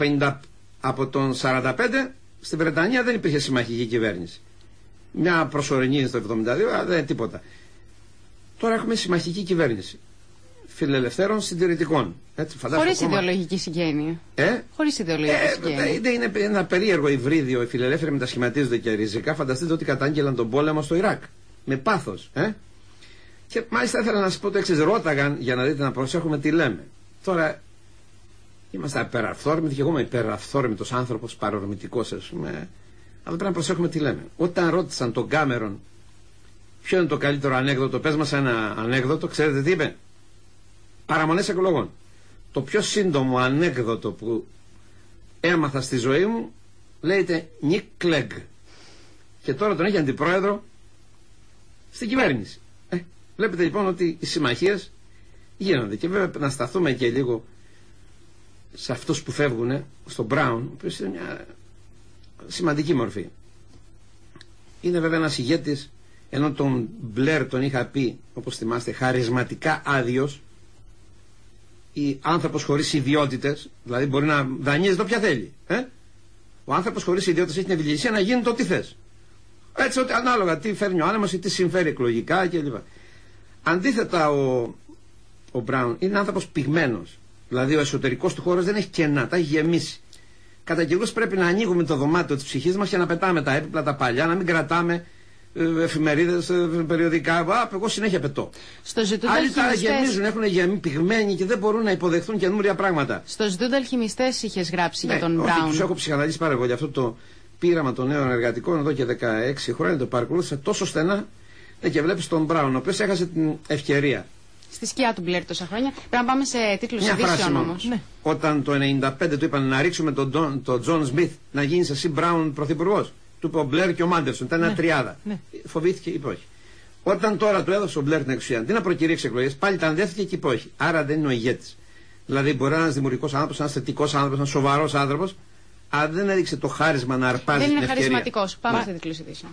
Από τον 45 στη Βρετανία δεν υπήρχε συμμαχική κυβέρνηση. Μια προσωρινή στο 72, αλλά δεν είναι τίποτα. Τώρα έχουμε συμμαχική κυβέρνηση. Φιλελευθέρων συντηρητικών. Χωρίς ιδεολογική συγγένεια. Χωρίς ιδεολογική συγγένεια. Είναι ένα περίεργο υβρίδιο. Οι φιλελεύθεροι μετασχηματίζονται και ριζικά. Φανταστείτε ότι κατάγγελαν τον πόλεμο στο Ιράκ. Με πάθος. Και μάλιστα ήθελα να σας πω το εξής. Ρώταγαν για να δείτε, να προσέχουμε τι λέμε. Τώρα είμαστε υπεραυθόρμητοι και εγώ είμαι υπεραυθόρμητος άνθρωπος, παρορμητικός ας πούμε. Αλλά πρέπει να προσέχουμε τι λέμε. Όταν ρώτησαν τον Κάμερον ποιο είναι το καλύτερο ανέκδοτο, πες μας ένα ανέκδοτο, ξέρετε τι είπε? Παραμονές εκλογών. Το πιο σύντομο ανέκδοτο που έμαθα στη ζωή μου λέγεται Νικ Κλέγκ. Και τώρα τον έχει αντιπρόεδρο στην κυβέρνηση. Βλέπετε λοιπόν ότι οι συμμαχίες γίνονται. Και βέβαια να σταθούμε και λίγο σε αυτούς που φεύγουν, στον Μπράουν, ο οποίος είναι μια σημαντική μορφή. Είναι βέβαια ένας ηγέτης, ενώ τον Μπλερ τον είχα πει, όπως θυμάστε, χαρισματικά άδειος, ή άνθρωπος χωρίς ιδιότητες, δηλαδή μπορεί να δανείζεται όποια θέλει. Ο άνθρωπος χωρίς ιδιότητες έχει την ευηλιξία να γίνει το τι θες. Έτσι, ότι ανάλογα τι φέρνει ο άνεμος ή τι συμφέρει εκλογικά κλπ. Αντίθετα, ο Μπράουν είναι άνθρωπος πυγμένος. Δηλαδή ο εσωτερικός του χώρος δεν έχει κενά, τα έχει γεμίσει. Κατά καιρούς πρέπει να ανοίγουμε το δωμάτιο της ψυχής μας και να πετάμε τα έπιπλα τα παλιά, να μην κρατάμε εφημερίδες, περιοδικά. Εγώ συνέχεια πετώ. Άλλοι τα γεμίζουν, έχουν πυγμένοι και δεν μπορούν να υποδεχθούν καινούρια πράγματα. Στο Ζητούντα Αλχημιστές είχες γράψει για τον Μπράουν. Τους έχω ψυχαναλύσει πάρα εγώ για αυτό το πείραμα των νέων εργατικών εδώ και 16 χρόνια. Το παρακολούθησα τόσο στενά. Και βλέπεις τον Μπράουν, ο οποίος έχασε την ευκαιρία. Στη σκιά του Μπλερ τόσα χρόνια. Πρέπει να πάμε σε τίτλους ειδήσεων όμως. Ναι. Όταν το 1995 του είπαν να ρίξουμε τον Τζον Σμιθ να γίνεις εσύ Μπράουν πρωθυπουργός, του είπε ο Μπλερ και ο Μάντερσον. Ήταν ένα τριάδα. Ναι. Φοβήθηκε, είπε όχι. Όταν τώρα του έδωσε ο Μπλερ την εξουσία, αντί να προκηρύξει εκλογές, πάλι τα ανδέθηκε και είπε όχι. Άρα δεν είναι ο ηγέτης. Δηλαδή μπορεί να είναι ένας δημιουργικός άνθρωπος, ένας θετικός άνθρωπος, ένας σοβαρός άνθρωπος, αλλά δεν έδειξε το χάρισμα να αρπάζει την ευκαιρία. Δεν είναι χαρισματικός. Πάμε σε τίτλους ειδήσεων.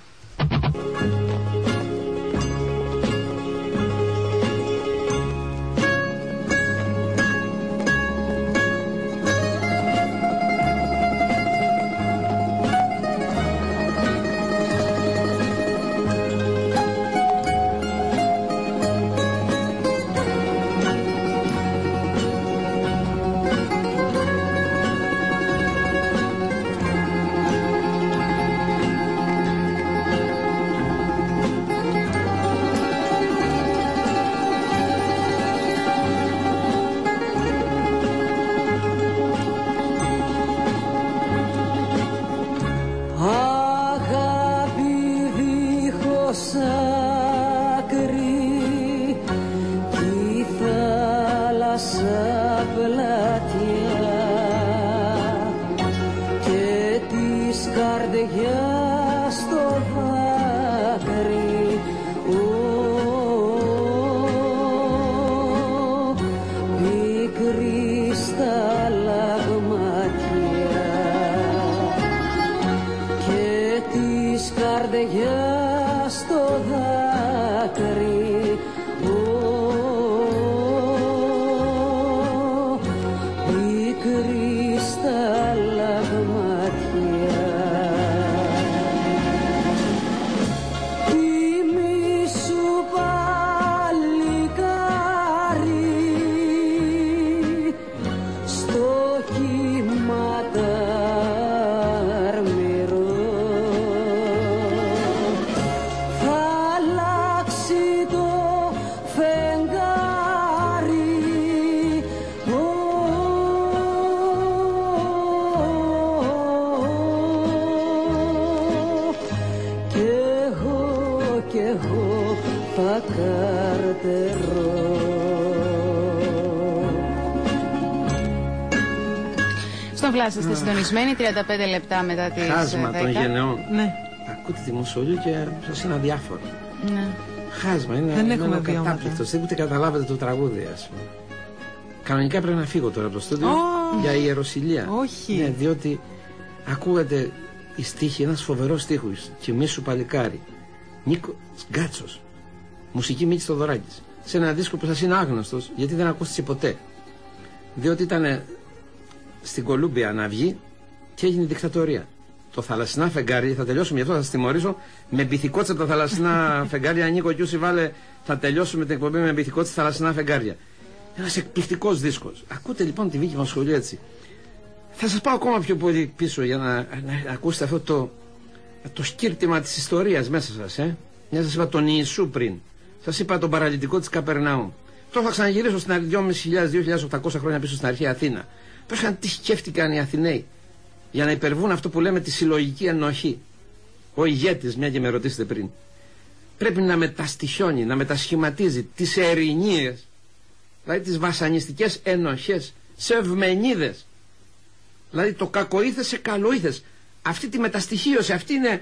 Παύλα, είστε συντονισμένοι 35 λεπτά μετά τις 10. Χάσμα των γενεών. Ναι. Ακούτε τη Μουσολιού και σας είναι αδιάφορο. Ναι. Χάσμα, είναι κατάπληκτο. Ούτε καταλάβετε το τραγούδι, ας πούμε. Κανονικά πρέπει να φύγω τώρα από το στούντιο για ιεροσυλία. Όχι. Ναι, διότι ακούγεται η στίχη, ένας φοβερός στίχος. «Κοιμήσου παλικάρι». Νίκο Γκάτσος. Μουσική Μίκης Θοδωράκης. Σε ένα δίσκο που σας είναι άγνωστος, γιατί δεν ακούστηκε ποτέ. Διότι ήταν στην Κολούμπια να βγει και έγινε δικτατορία. Το θαλασσινά φεγγάρι, θα τελειώσουμε, γι' αυτό θα σας τιμωρήσω, με μπιθικότσα από τα θαλασσινά φεγγάρια. Νίκο Κιούση, βάλε, θα τελειώσουμε την εκπομπή με μπιθικότσα στα θαλασσινά φεγγάρια. Ένας εκπληκτικός δίσκος. Ακούτε λοιπόν τη Βίκη Μοσχολιού έτσι. Θα σας πάω ακόμα πιο πολύ πίσω για να ακούσετε αυτό το σκύρτημα της ιστορίας μέσα σας. Μια σας είπα τον Ιησού πριν. Σας είπα τον παραλυτικό της Καπερναούμ. Τώρα θα ξαναγυρίσω στην 2.500-2.800 χρόνια πίσω στην αρχαία Αθήνα. Πρόσεχαν τι σκέφτηκαν οι Αθηναίοι για να υπερβούν αυτό που λέμε τη συλλογική ενοχή. Ο ηγέτης, μια και με ρωτήσετε πριν, πρέπει να μεταστοιχιώνει, να μετασχηματίζει τις ερηνίες, δηλαδή τις βασανιστικές ενοχές, σε ευμενίδες. Δηλαδή το κακοήθες σε καλοήθες. Αυτή τη μεταστοιχίωση, αυτή είναι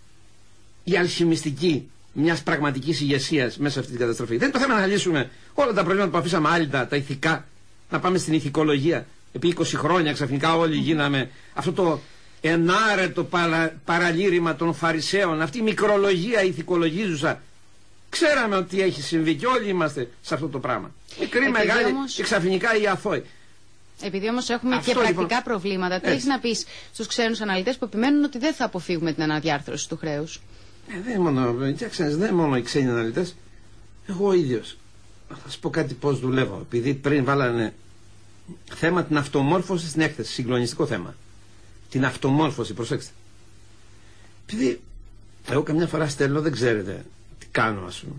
η αλχημιστική μιας πραγματικής ηγεσίας μέσα σε αυτή την καταστροφή. Δεν είναι το θέμα να λύσουμε όλα τα προβλήματα που αφήσαμε άλυτα, τα ηθικά, να πάμε στην ηθικολογία. Επί 20 χρόνια ξαφνικά όλοι γίναμε αυτό το ενάρετο παραλήρημα των Φαρισαίων, αυτή η μικρολογία ηθικολογίζουσα. Ξέραμε ότι έχει συμβεί και όλοι είμαστε σε αυτό το πράγμα. Μικρή, μεγάλη και ξαφνικά οι αθώοι. Επειδή όμως έχουμε αυτό, και πρακτικά προβλήματα, τι έχεις να πεις στους ξένους αναλυτές που επιμένουν ότι δεν θα αποφύγουμε την αναδιάρθρωση του χρέους? Δεν είναι μόνο οι ξένοι αναλυτές. Εγώ ο ίδιος. Θα σας πω κάτι πώς δουλεύω. Επειδή πριν βάλανε θέμα την αυτομόρφωση στην έκθεση, συγκλονιστικό θέμα. Την αυτομόρφωση, προσέξτε. Επειδή εγώ καμιά φορά στέλνω, δεν ξέρετε τι κάνω, ας πούμε.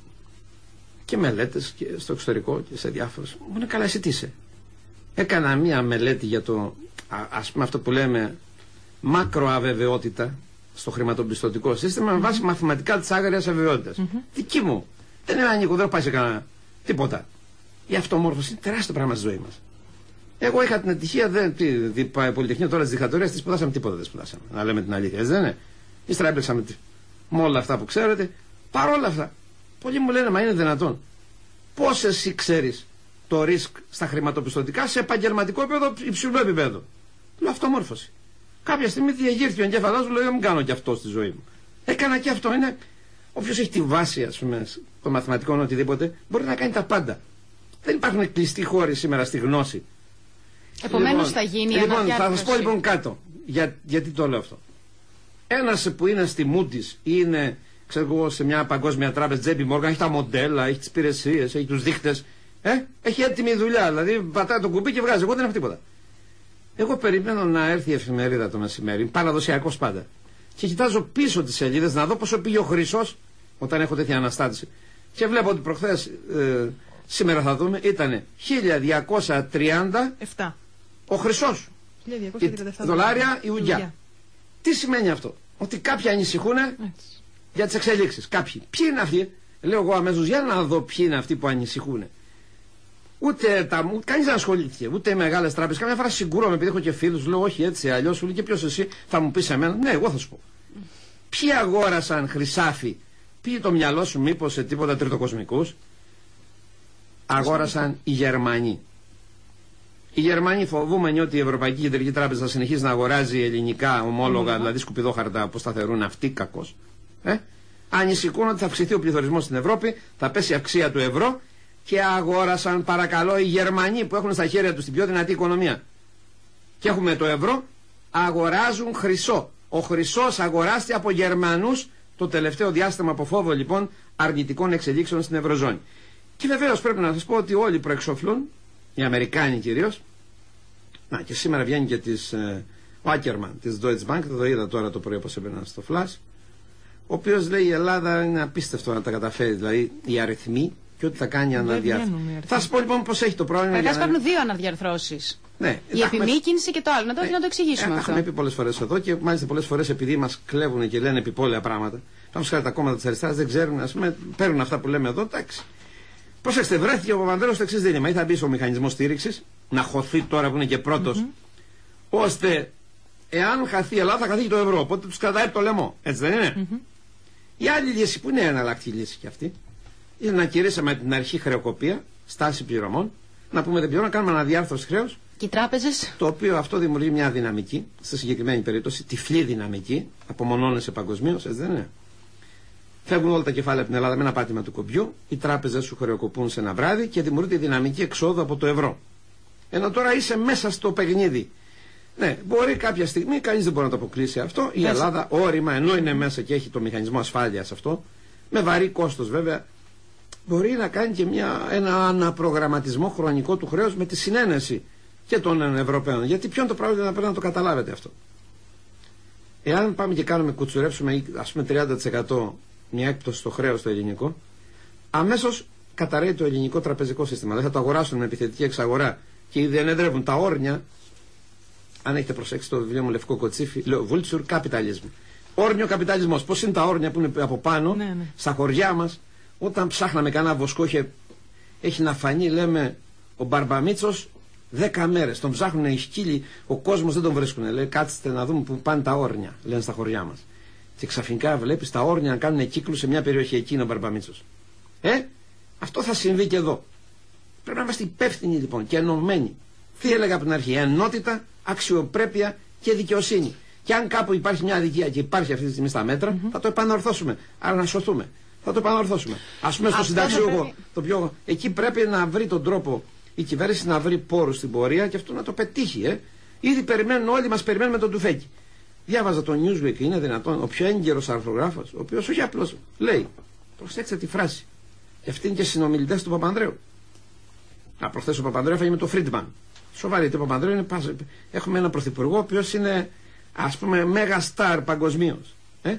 Και μελέτες και στο εξωτερικό και σε διάφορες. Μου είναι καλά, εσύ τι είσαι? Έκανα μία μελέτη για το, ας πούμε, αυτό που λέμε μακροαβεβαιότητα στο χρηματοπιστωτικό σύστημα με βάση μαθηματικά της άγριας αβεβαιότητας. Δική μου. Δεν είναι ανήκω, δεν πάει σε κανένα τίποτα. Η αυτομόρφωση είναι τεράστιο πράγμα στη ζωή μας. Εγώ είχα την ατυχία, Πολυτεχνείο τώρα της δικτατορίας, τη σπουδάσαμε τίποτα, δεν σπουδάσαμε. Να λέμε την αλήθεια, έτσι δεν είναι? Ύστερα έπαιξαμε με όλα αυτά που ξέρετε. Παρ' όλα αυτά, πολλοί μου λένε, μα είναι δυνατόν? Πώς εσύ ξέρεις το ρίσκ στα χρηματοπιστωτικά σε επαγγελματικό επίπεδο, υψηλό επίπεδο? Λέω αυτομόρφωση. Κάποια στιγμή διαγείρθηκε ο εγκέφαλός μου, λέω δεν κάνω και αυτό στη ζωή μου. Έκανα και αυτό. Είναι όποιος έχει τη βάση, ας πούμε, των μαθηματικών οτιδήποτε, μπορεί να κάνει τα πάντα. Δεν υπάρχουν κλειστοί χώροι σήμερα στη γνώση. Επομένως θα γίνει η αναδιάρθρωση. Θα σας πω λοιπόν κάτω. Γιατί το λέω αυτό? Ένας που είναι στη Moody's ή είναι, ξέρω εγώ, σε μια παγκόσμια τράπεζα, JP Morgan, έχει τα μοντέλα, έχει τις υπηρεσίες, έχει τους δείχτες. Έχει έτοιμη δουλειά. Δηλαδή πατάει το κουμπί και βγάζει. Εγώ δεν έχω τίποτα. Εγώ περιμένω να έρθει η εφημερίδα το μεσημέρι, παραδοσιακός πάντα. Και κοιτάζω πίσω τις σελίδες να δω πόσο πήγε ο Χρυσός όταν έχω τέτοια αναστάτηση. Και βλέπω ότι προχθές, σήμερα θα δούμε, ήταν 1237 ο Χρυσός. 1237 δολάρια η ουγγιά. Τι σημαίνει αυτό? Ότι κάποιοι ανησυχούν για τις εξελίξεις. Κάποιοι. Ποιοι είναι αυτοί? Λέω εγώ αμέσως, για να δω ποιοι είναι αυτοί που ανησυχούν. Κανείς δεν ασχολήθηκε, ούτε οι μεγάλες τράπεζες. Καμιά φορά συγκούρομαι, επειδή έχω και φίλους, λέω όχι έτσι, αλλιώς. Σου λέει και ποιος εσύ, θα μου πεις εμένα? Ναι, εγώ θα σου πω. Ποιοι αγόρασαν χρυσάφι? Πήγε το μυαλό σου μήπως σε τίποτα τριτοκοσμικούς? Αγόρασαν οι Γερμανοί. Οι Γερμανοί, φοβούμενοι ότι η Ευρωπαϊκή Κεντρική Τράπεζα θα συνεχίσει να αγοράζει ελληνικά ομόλογα, δηλαδή σκουπιδόχαρτα που σταθερούν αυτοί κακώς. Ανησυχούν ότι θα αυξηθεί ο πληθωρισμός στην Ευρώπη, θα πέσει η αξία του ευρώ. Και αγόρασαν, παρακαλώ, οι Γερμανοί που έχουν στα χέρια τους την πιο δυνατή οικονομία. Και έχουμε το ευρώ, αγοράζουν χρυσό. Ο χρυσός αγοράστηκε από Γερμανούς το τελευταίο διάστημα, από φόβο λοιπόν αρνητικών εξελίξεων στην Ευρωζώνη. Και βεβαίως πρέπει να σας πω ότι όλοι προεξοφλούν, οι Αμερικάνοι κυρίως. Να, και σήμερα βγαίνει και ο Άκερμαν της Deutsche Bank, το είδα τώρα το πρωί όπως έπαιρνα στο Flash, ο οποίος λέει η Ελλάδα είναι απίστευτο να τα καταφέρει, δηλαδή οι αριθμοί. Και ό,τι θα κάνει αναδιάρθρωση. Θα σας πω λοιπόν πώς έχει το πρόβλημα. Καταρχάς υπάρχουν δύο αναδιαρθρώσεις. Ναι, η επιμήκυνση και το άλλο. Να το εξηγήσουμε αυτό. Έχουμε πει πολλές φορές εδώ και μάλιστα πολλές φορές επειδή μας κλέβουν και λένε επιπόλαια πράγματα. Πάμε χάρη τα κόμματα της αριστεράς δεν ξέρουν, ας πούμε, παίρνουν αυτά που λέμε εδώ. Εντάξει. Προσέξτε, βρέθηκε ο Παπανδρέος στο εξής δίλημμα. Ή θα μπει στο μηχανισμό στήριξης, να χωθεί τώρα που είναι και πρώτος ώστε εάν χαθεί η Ελλάδα θα χαθεί και το ευρώ. Οπότε τους κρατάει το λαιμό. Έτσι δεν είναι? Η άλλη λύση, που είναι εναλλακτική λύση και αυτή, είναι να κηρύσαμε την αρχή χρεοκοπία, στάση πληρωμών, να πούμε δεν πληρώνω, να κάνουμε αναδιάρθρωση χρέους. Και οι τράπεζες. Το οποίο αυτό δημιουργεί μια δυναμική, στη συγκεκριμένη περίπτωση, τυφλή δυναμική, απομονώνεσαι παγκοσμίως, έτσι δεν είναι? Φεύγουν όλα τα κεφάλαια από την Ελλάδα με ένα πάτημα του κομπιού, οι τράπεζες σου χρεοκοπούν σε ένα βράδυ και δημιουργείται η δυναμική εξόδου από το ευρώ. Ενώ τώρα είσαι μέσα στο παιχνίδι. Ναι, μπορεί κάποια στιγμή, κανείς δεν μπορεί να το αποκλείσει αυτό. Η Ελλάδα όρημα, ενώ είναι μέσα και έχει το μηχανισμό ασφάλειας αυτό, με βαρύ κόστος βέβαια, μπορεί να κάνει και ένα αναπρογραμματισμό χρονικό του χρέους με τη συνένεση και των Ευρωπαίων. Γιατί ποιο είναι το πρόβλημα, πρέπει να το καταλάβετε αυτό. Εάν πάμε και κάνουμε, κουτσουρεύσουμε ας πούμε 30% μια έκπτωση στο χρέος το ελληνικό, αμέσως καταρρέει το ελληνικό τραπεζικό σύστημα. Δεν θα το αγοράσουν με επιθετική εξαγορά και ήδη ενεδρεύουν τα όρνια. Αν έχετε προσέξει το βιβλίο μου Λευκό Κοτσίφι, λέω Vulture Capitalism. Όρνιο καπιταλισμός. Πώς είναι τα όρνια που είναι από πάνω, στα χωριά μας, όταν ψάχναμε κανένα βοσκό, έχει να φανεί, λέμε, ο Μπαρμπαμίτσος 10 μέρες. Τον ψάχνουν οι σκύλοι, ο κόσμος δεν τον βρίσκουν. Λέει, κάτσετε να δούμε που πάνε τα όρνια, λένε στα χωριά μας. Και ξαφνικά βλέπεις τα όρνια να κάνουν κύκλους σε μια περιοχή, εκεί είναι ο Μπαρμπαμίτσος. Αυτό θα συμβεί και εδώ. Πρέπει να είμαστε υπεύθυνοι λοιπόν και ενωμένοι. Τι έλεγα από την αρχή, ενότητα, αξιοπρέπεια και δικαιοσύνη. Και αν κάπου υπάρχει μια αδικία και υπάρχει αυτή τη στιγμή στα μέτρα, θα το επανορθώσουμε. Άρα να σωθούμε. Θα το επανορθώσουμε. Ας πούμε στο συνταξιούχο, εκεί πρέπει να βρει τον τρόπο η κυβέρνηση να βρει πόρους στην πορεία και αυτό να το πετύχει. Ήδη περιμένουν, όλοι μας περιμένουμε τον τουφέκι. Διάβαζα το Newsweek, είναι δυνατόν, ο πιο έγκαιρος αρθρογράφος, ο οποίος όχι απλώς λέει, προσέξτε τη φράση, και αυτοί είναι και συνομιλητές του Παπανδρέου. Προχθές ο Παπανδρέου έφαγε με το Friedman. Σοβαρή, γιατί ο Παπανδρέου είναι. Έχουμε έναν πρωθυπουργό, ο οποίος είναι, ας πούμε, μέγα στάρ παγκοσμίως.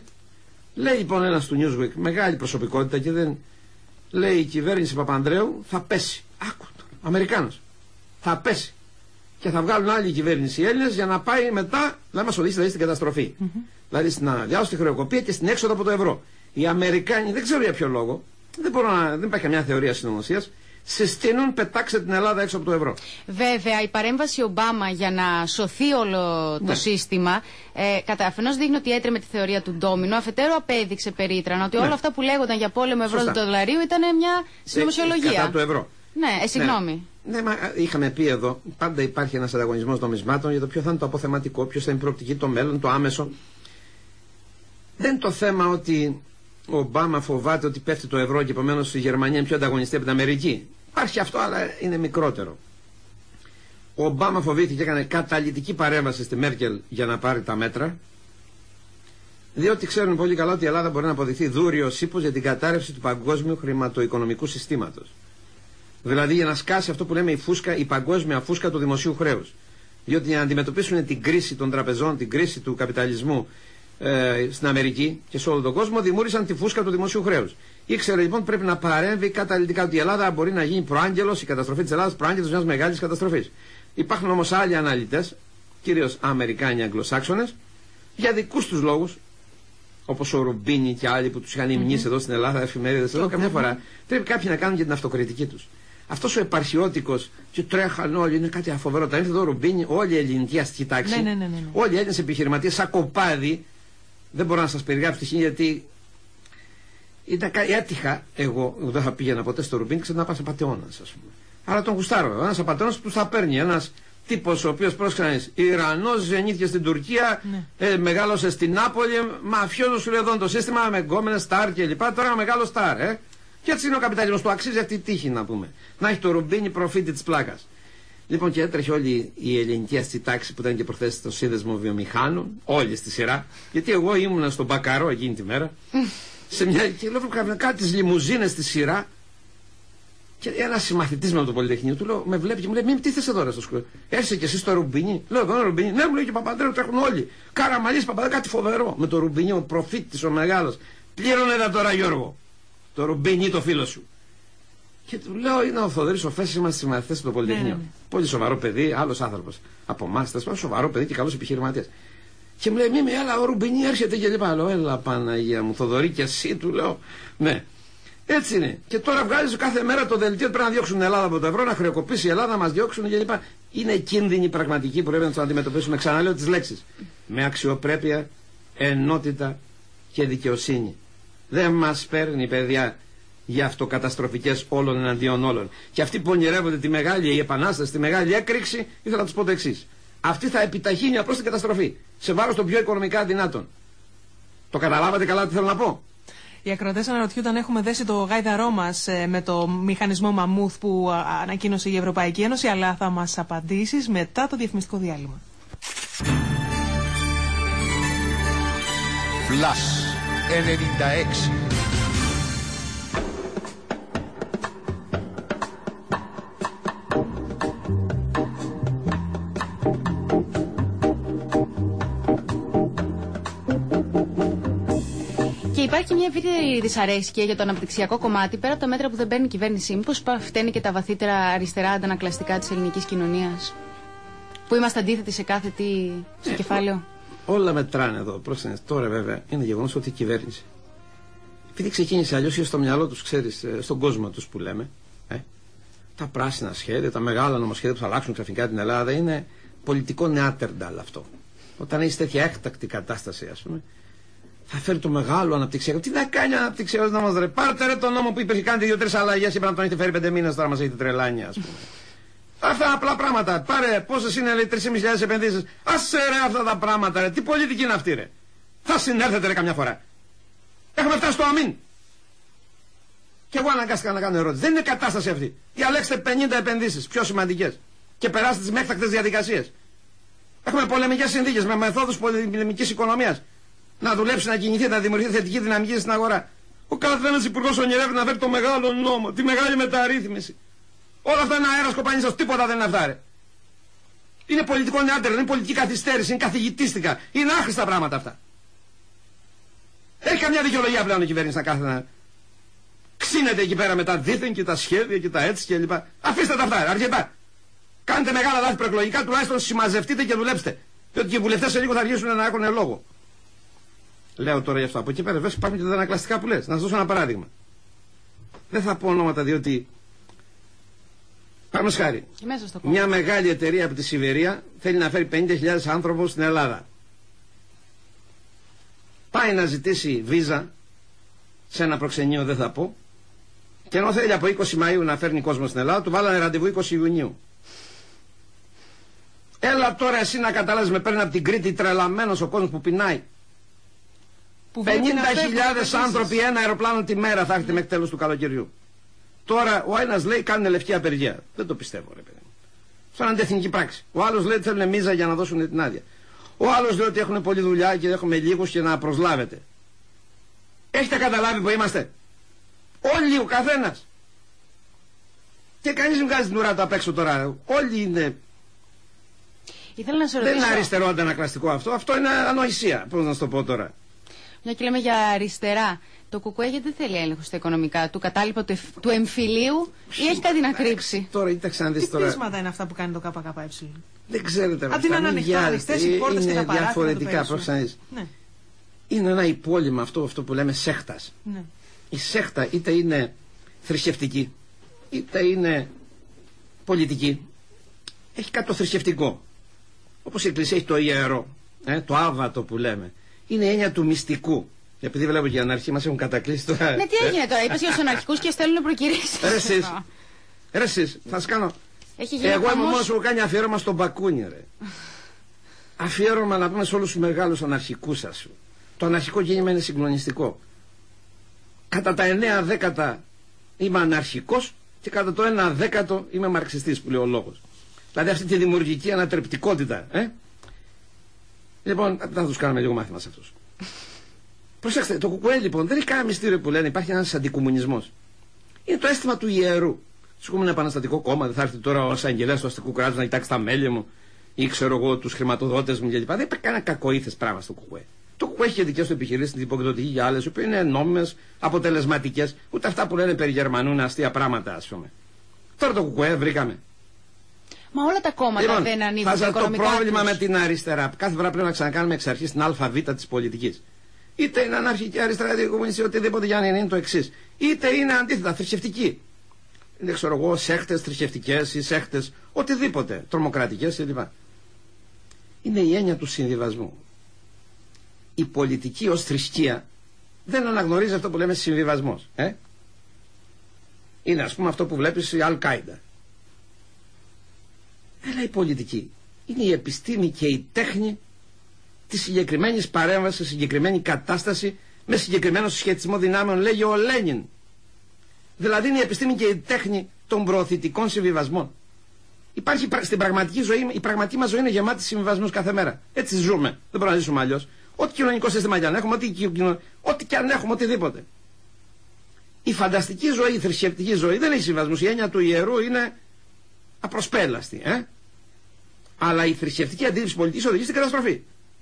Λέει λοιπόν ένας του Newsweek, μεγάλη προσωπικότητα και δεν. Λέει η κυβέρνηση Παπανδρέου θα πέσει. Άκου τώρα, Αμερικάνος. Θα πέσει. Και θα βγάλουν άλλη κυβέρνηση οι Έλληνες για να πάει μετά να μας οδηγήσει δηλαδή στην καταστροφή. Δηλαδή στην αναδιάρθρωση, στη χρεοκοπία και στην έξοδο από το ευρώ. Οι Αμερικάνοι, δεν ξέρω για ποιο λόγο, δεν υπάρχει καμιά θεωρία συνωμοσίας, συστήνουν πετάξτε την Ελλάδα έξω από το ευρώ. Βέβαια, η παρέμβαση Ομπάμα για να σωθεί όλο το σύστημα, αφενός δείχνει ότι έτρεμε τη θεωρία του ντόμινο, αφετέρου απέδειξε περίτρανα ότι όλα αυτά που λέγονταν για πόλεμο ευρώ του δολαρίου ήταν μια συνωμοσιολογία. Κατά το ευρώ. Ναι, συγγνώμη. Ναι, μα είχαμε πει εδώ, πάντα υπάρχει ένας ανταγωνισμός νομισμάτων για το ποιο θα είναι το αποθεματικό, ποιο θα είναι η προοπτική, το μέλλον, το άμεσο. Δεν είναι το θέμα ότι ο Ομπάμα φοβάται ότι πέφτει το ευρώ και επομένως η Γερμανία είναι πιο ανταγωνιστή από την Αμερική. Υπάρχει αυτό, αλλά είναι μικρότερο. Ο Ομπάμα φοβήθηκε και έκανε καταλυτική παρέμβαση στη Μέρκελ για να πάρει τα μέτρα, διότι ξέρουν πολύ καλά ότι η Ελλάδα μπορεί να αποδειχθεί δούριος ύπος για την κατάρρευση του παγκόσμιου χρηματοοικονομικού συστήματος. Δηλαδή για να σκάσει αυτό που λέμε η παγκόσμια φούσκα του δημοσίου χρέους. Διότι για να αντιμετωπίσουν την κρίση των τραπεζών, την κρίση του καπιταλισμού στην Αμερική και σε όλο τον κόσμο, δημιούργησαν τη φούσκα του δημοσίου χρέους. Ήξερε λοιπόν πρέπει να παρέμβει καταλυτικά ότι η Ελλάδα μπορεί να γίνει προάγγελος, η καταστροφή της Ελλάδας προάγγελος μιας μεγάλης καταστροφής. Υπάρχουν όμως άλλοι αναλυτές, κυρίως Αμερικάνοι Αγγλοσάξονες, για δικούς τους λόγους, όπως ο Ρουμπίνι και άλλοι που τους είχαν υμνήσει εδώ στην Ελλάδα, εφημερίδες εδώ, καμιά φορά πρέπει κάποιοι να κάνουν και την αυτοκριτική τους. Αυτός ο επαρχιώτικος και τρέχαν όλοι, είναι κάτι αφοβερό. Τα ήρθε εδώ ο Ρουμπίνι, όλη η ελληνική αστική τάξη, όλοι οι Έλληνες επιχειρηματίες, σαν κοπάδι. Δεν μπορώ να σας περιγράψω τη στιγμή γιατί έτυχα εγώ, δεν θα πήγαινα ποτέ στο Ρουμπίνι, ξέρω να πάω απατεώνας, ας πούμε. Αλλά τον γουστάρω. Ένας απατεώνας που θα παίρνει, ένας τύπος ο οποίος πρόσχανες Ιρανός, γεννήθηκε στην Τουρκία, μεγάλωσε στην Νάπολη, μαφιόζος σου λέει εδώ το σύστημα με γκόμενες στάρ και λοιπά. Τώρα ένα μεγάλο στάρ, Και έτσι είναι ο καπιταλισμός του, αξίζει αυτή η τύχη να πούμε. Να έχει το Ρουμπίνι προφήτη της πλάκας. Λοιπόν, και έτρεχε όλη η ελληνική αστική τάξη που ήταν και προχθές στο σύνδεσμο βιομηχάνων, όλη στη σειρά. Γιατί εγώ ήμουνα στον Μπακαρό εκείνη τη μέρα. Και λέω κάτι τις λιμουζίνες στη σειρά. Και ένα συμμαθητής με το Πολυτεχνείο του λέω, με βλέπει και μου λέει: Μην πτήθεσαι τώρα στο σχολείο. Έρχεσαι κι εσύ στο Ρουμπίνι. Λέω: Εδώ είναι Ρουμπίνι. Ναι, μου λέει και Παπανδρέου τρέχουν όλοι. Καραμαλής Παπανδρέου, κάτι φοβερό. Με το Ρουμπίνι, ο προφήτης ο μεγάλος. Πλήρωνε τα τώρα Γιώργο. Το Ρουμπίνι το φίλο σου. Και του λέω: Είναι ο Θοδωρής ο Φέσης, είμαστε συμμαθητές στο Πολυτεχνείο. Πολύ σοβαρό παιδί, άλλος άνθρωπος. Από εμάς, σοβαρό παιδί και καλός επιχειρηματίας. Και μου λέει: Μη, έλα, ο Ρουμπίνι έρχεται και λοιπά. Λέω: Έλα, Παναγία μου, Θοδωρή, και εσύ, του λέω. Ναι. Έτσι είναι. Και τώρα βγάζει κάθε μέρα το δελτίο ότι πρέπει να διώξουν την Ελλάδα από το ευρώ, να χρεοκοπήσει η Ελλάδα, να μας διώξουν κλπ. Είναι κίνδυνοι πραγματικοί που πρέπει να τους αντιμετωπίσουμε. Ξαναλέω τις λέξεις. Με αξιοπρέπεια, ενότητα και δικαιοσύνη. Δεν μας παίρνει, παιδιά, για αυτοκαταστροφικές όλων εναντίον όλων. Και αυτοί που ονειρεύονται τη μεγάλη επανάσταση, τη μεγάλη έκρηξη, ήθελα να τους πω το εξής. Αυτή θα επιταχύνει απλώς την καταστροφή. Σε βάρος των πιο οικονομικά δυνάτων. Το καταλάβατε καλά τι θέλω να πω? Οι ακροατές αναρωτιούνται αν έχουμε δέσει το γάιδαρό μας με το μηχανισμό Μαμούθ που ανακοίνωσε η Ευρωπαϊκή Ένωση, αλλά θα μας απαντήσεις μετά το διαφημιστικό διάλειμμα. Flash 96. Και υπάρχει μια ευρύτερη δυσαρέσκεια για το αναπτυξιακό κομμάτι πέρα από τα μέτρα που δεν παίρνει η κυβέρνηση. Μήπως φταίνει και τα βαθύτερα αριστερά αντανακλαστικά της ελληνικής κοινωνίας, που είμαστε αντίθετοι σε κάθε τι στο κεφάλαιο? Όλα μετράνε εδώ. Πρόσεχε. Τώρα βέβαια είναι γεγονός ότι η κυβέρνηση, επειδή ξεκίνησε αλλιώς, είχε στο μυαλό τους, ξέρεις, στον κόσμο τους που λέμε, τα πράσινα σχέδια, τα μεγάλα νομοσχέδια που θα αλλάξουν ξαφνικά την Ελλάδα, είναι πολιτικό νεάτερνταλ αυτό. Όταν έχει τέτοια έκτακτη κατάσταση, ας πούμε, θα φέρει το μεγάλο αναπτυξιακό. Τι να κάνει ο αναπτυξιακός νόμος, ρε? Πάρτε ρε τον νόμο που υπήρχε, κάνετε 2-3 αλλαγές, είπα να τον έχετε φέρει 5 μήνες, τώρα μας έχετε τρελάνει, ας πούμε. Αυτά απλά πράγματα. Πάρε πόσες είναι, λέει, 3.500 επενδύσεις. Άσε ρε αυτά τα πράγματα, ρε. Τι πολιτική είναι αυτή, ρε? Θα συνέρθετε, ρε, καμιά φορά. Έχουμε φτάσει στο αμήν. Και εγώ αναγκάστηκα να κάνω ερώτηση. Δεν είναι κατάσταση αυτή. Διαλέξτε 50 επενδύσεις πιο σημαντικές και περάστε τις με έκτακτες διαδικασίες. Έχουμε πολεμικές συνθήκες με μεθόδους πολεμικής οικονομίας. Να δουλέψει, να κινηθεί, να δημιουργηθεί θετική δυναμική στην αγορά. Ο καθένας υπουργός ονειρεύει να φέρει το μεγάλο νόμο, τη μεγάλη μεταρρύθμιση. Όλα αυτά είναι αέρας κοπανίσας, τίποτα δεν είναι αυτά, ρε. Είναι πολιτικό νεάτερο, είναι πολιτική καθυστέρηση, είναι καθηγητίστικα. Είναι άχρηστα πράγματα αυτά. Έχει καμιά δικαιολογία πλέον η κυβέρνηση να κάθεται να ξύνεται εκεί πέρα με τα δίθεν και τα σχέδια και τα έτσι και λοιπά. Αφήστε τα αυτά, αρκετά. Κάντε μεγάλα λάθη προεκλογικά, τουλάχιστον συμμαζευτείτε και δουλέψτε. Διότι και οι βουλευτές σε λίγο θα αργήσουν να έχουν λόγο. Λέω τώρα γι' αυτό. Από εκεί πέρα βέβαια υπάρχουν και τα ανακλαστικά που λες. Να σας δώσω ένα παράδειγμα. Δεν θα πω ονόματα διότι. Πάμε χάρη. Μια μεγάλη εταιρεία από τη Σιβηρία θέλει να φέρει 50.000 άνθρωπους στην Ελλάδα. Πάει να ζητήσει βίζα σε ένα προξενείο, δεν θα πω. Και ενώ θέλει από 20 Μαΐου να φέρνει κόσμο στην Ελλάδα, του βάλανε ραντεβού 20 Ιουνίου. Έλα τώρα εσύ να καταλάβεις, με παίρνει από την Κρήτη τρελαμένος ο κόσμος που πεινάει. 50.000 άνθρωποι, ένα αεροπλάνο τη μέρα θα έρχεται μέχρι τέλος του καλοκαιριού. Τώρα ο ένας λέει κάνουν λευκή απεργία. Δεν το πιστεύω, ρε παιδί. Αυτό είναι αντιεθνική πράξη. Ο άλλος λέει ότι θέλουν μίζα για να δώσουν την άδεια. Ο άλλος λέει ότι έχουν πολλή δουλειά και έχουμε λίγους και να προσλάβετε. Έχετε καταλάβει που είμαστε? Όλοι, ο καθένας. Και κανείς δεν βγάζει την ουρά του απ' έξω τώρα. Όλοι είναι. Ήθελα να σε ρωτήσω. Δεν είναι αριστερό αντανακλαστικό αυτό. Αυτό είναι ανοησία. Πώς να σου το πω τώρα. Μια και λέμε για αριστερά. Το ΚΚΕ γιατί δεν θέλει έλεγχο στα οικονομικά του κατάλοιπα του εμφυλίου ή έχει κάτι να κρύψει? Τώρα, κοίταξε να δεις τώρα. Τι πείσματα είναι αυτά που κάνει το ΚΚΕ? Δεν ξέρετε. Αντί να είναι ανοιχτές οι πόρτες και τα παράθυρα. Διαφορετικά, πρόσεξε. Ναι. Είναι ένα υπόλοιμα αυτό που λέμε σέχτας. Ναι. Η σέχτα είτε είναι θρησκευτική, είτε είναι πολιτική. Έχει κάτι το θρησκευτικό. Όπως η Εκκλησία έχει το ιερό, το άβατο που λέμε. Είναι η έννοια του μυστικού. Επειδή βλέπω και οι αναρχοί μας έχουν κατακλείσει τώρα. Ναι, τι έγινε τώρα, είπες για τους αναρχικούς και στέλνουν προκηρύξεις. Ρε εσείς, θα σας κάνω. Εγώ είμαι μόνος που έχω κάνει αφιέρωμα στον Μπακούνι, ρε. Αφιέρωμα να πούμε σε όλους τους μεγάλους αναρχικούς σας. Το αναρχικό κίνημα είναι συγκλονιστικό. Κατά τα 9/10 είμαι αναρχικός και κατά το 1/10 είμαι μαρξιστής που λέει ο λόγος. Δηλαδή αυτή τη δημιουργική ανατρεπτικότητα. Λοιπόν, θα τους κάνουμε λίγο μάθημα σε αυτούς. Προσέξτε, το ΚΚΕ λοιπόν δεν έχει κανένα μυστήριο που λένε, υπάρχει ένας αντικομουνισμός. Είναι το αίσθημα του ιερού. Σου πούμε ένα επαναστατικό κόμμα, δεν θα έρθει τώρα ο εισαγγελέας του αστικού κράτους να κοιτάξει τα μέλη μου ή ξέρω εγώ τους χρηματοδότες μου κλπ. Δεν υπάρχει κανένα κακοήθες πράγμα στο ΚΚΕ. Το ΚΚΕ έχει και δικές του επιχειρήσεις, την υποκριτική για άλλες, που είναι νόμιμες, αποτελεσματικές, ούτε αυτά που λένε περί Γερμανούν αστεία πράγματα, ας πούμε. Τώρα το ΚΚΕ βρήκαμε. Μα όλα τα κόμματα λοιπόν, δεν ανοίγουν τα οικονομικά. Το πρόβλημα τους. με την αριστερά. Κάθε φορά πρέπει να ξανακάνουμε εξ αρχής την ΑΒ της πολιτικής. Είτε είναι αναρχική αριστερά, είτε κομμουνιστή, οτιδήποτε για να είναι το εξής. είτε είναι αντίθετα θρησκευτικοί. Είναι, ξέρω εγώ, σέκτες θρησκευτικές ή σέκτες, οτιδήποτε, τρομοκρατικές κλπ. Είναι η έννοια του συμβιβασμού. Η πολιτική ως θρησκεία δεν αναγνωρίζει αυτό που λέμε συμβιβασμός. Είναι, ας πούμε, αυτό που βλέπεις η Αλ-Κάιντα. Αλλά η πολιτική είναι η επιστήμη και η τέχνη της συγκεκριμένης παρέμβασης, σε συγκεκριμένη κατάσταση, με συγκεκριμένο συσχετισμό δυνάμεων, λέγει ο Λένιν. Δηλαδή είναι η επιστήμη και η τέχνη των προωθητικών συμβιβασμών. Υπάρχει στην πραγματική ζωή, η πραγματική μας ζωή είναι γεμάτη συμβιβασμούς κάθε μέρα. Έτσι ζούμε. Δεν μπορούμε να ζήσουμε αλλιώς. Ό,τι κοινωνικό σύστημα και αν έχουμε, ό,τι και αν έχουμε, οτιδήποτε. Η φανταστική ζωή, η θρησκευτική ζωή δεν έχει συμβιβασμούς. Η έννοια του ιερού είναι απροσπέλαστη. Αλλά η θρησκευτική αντίληψη πολιτικής οδηγεί στην καταστροφή.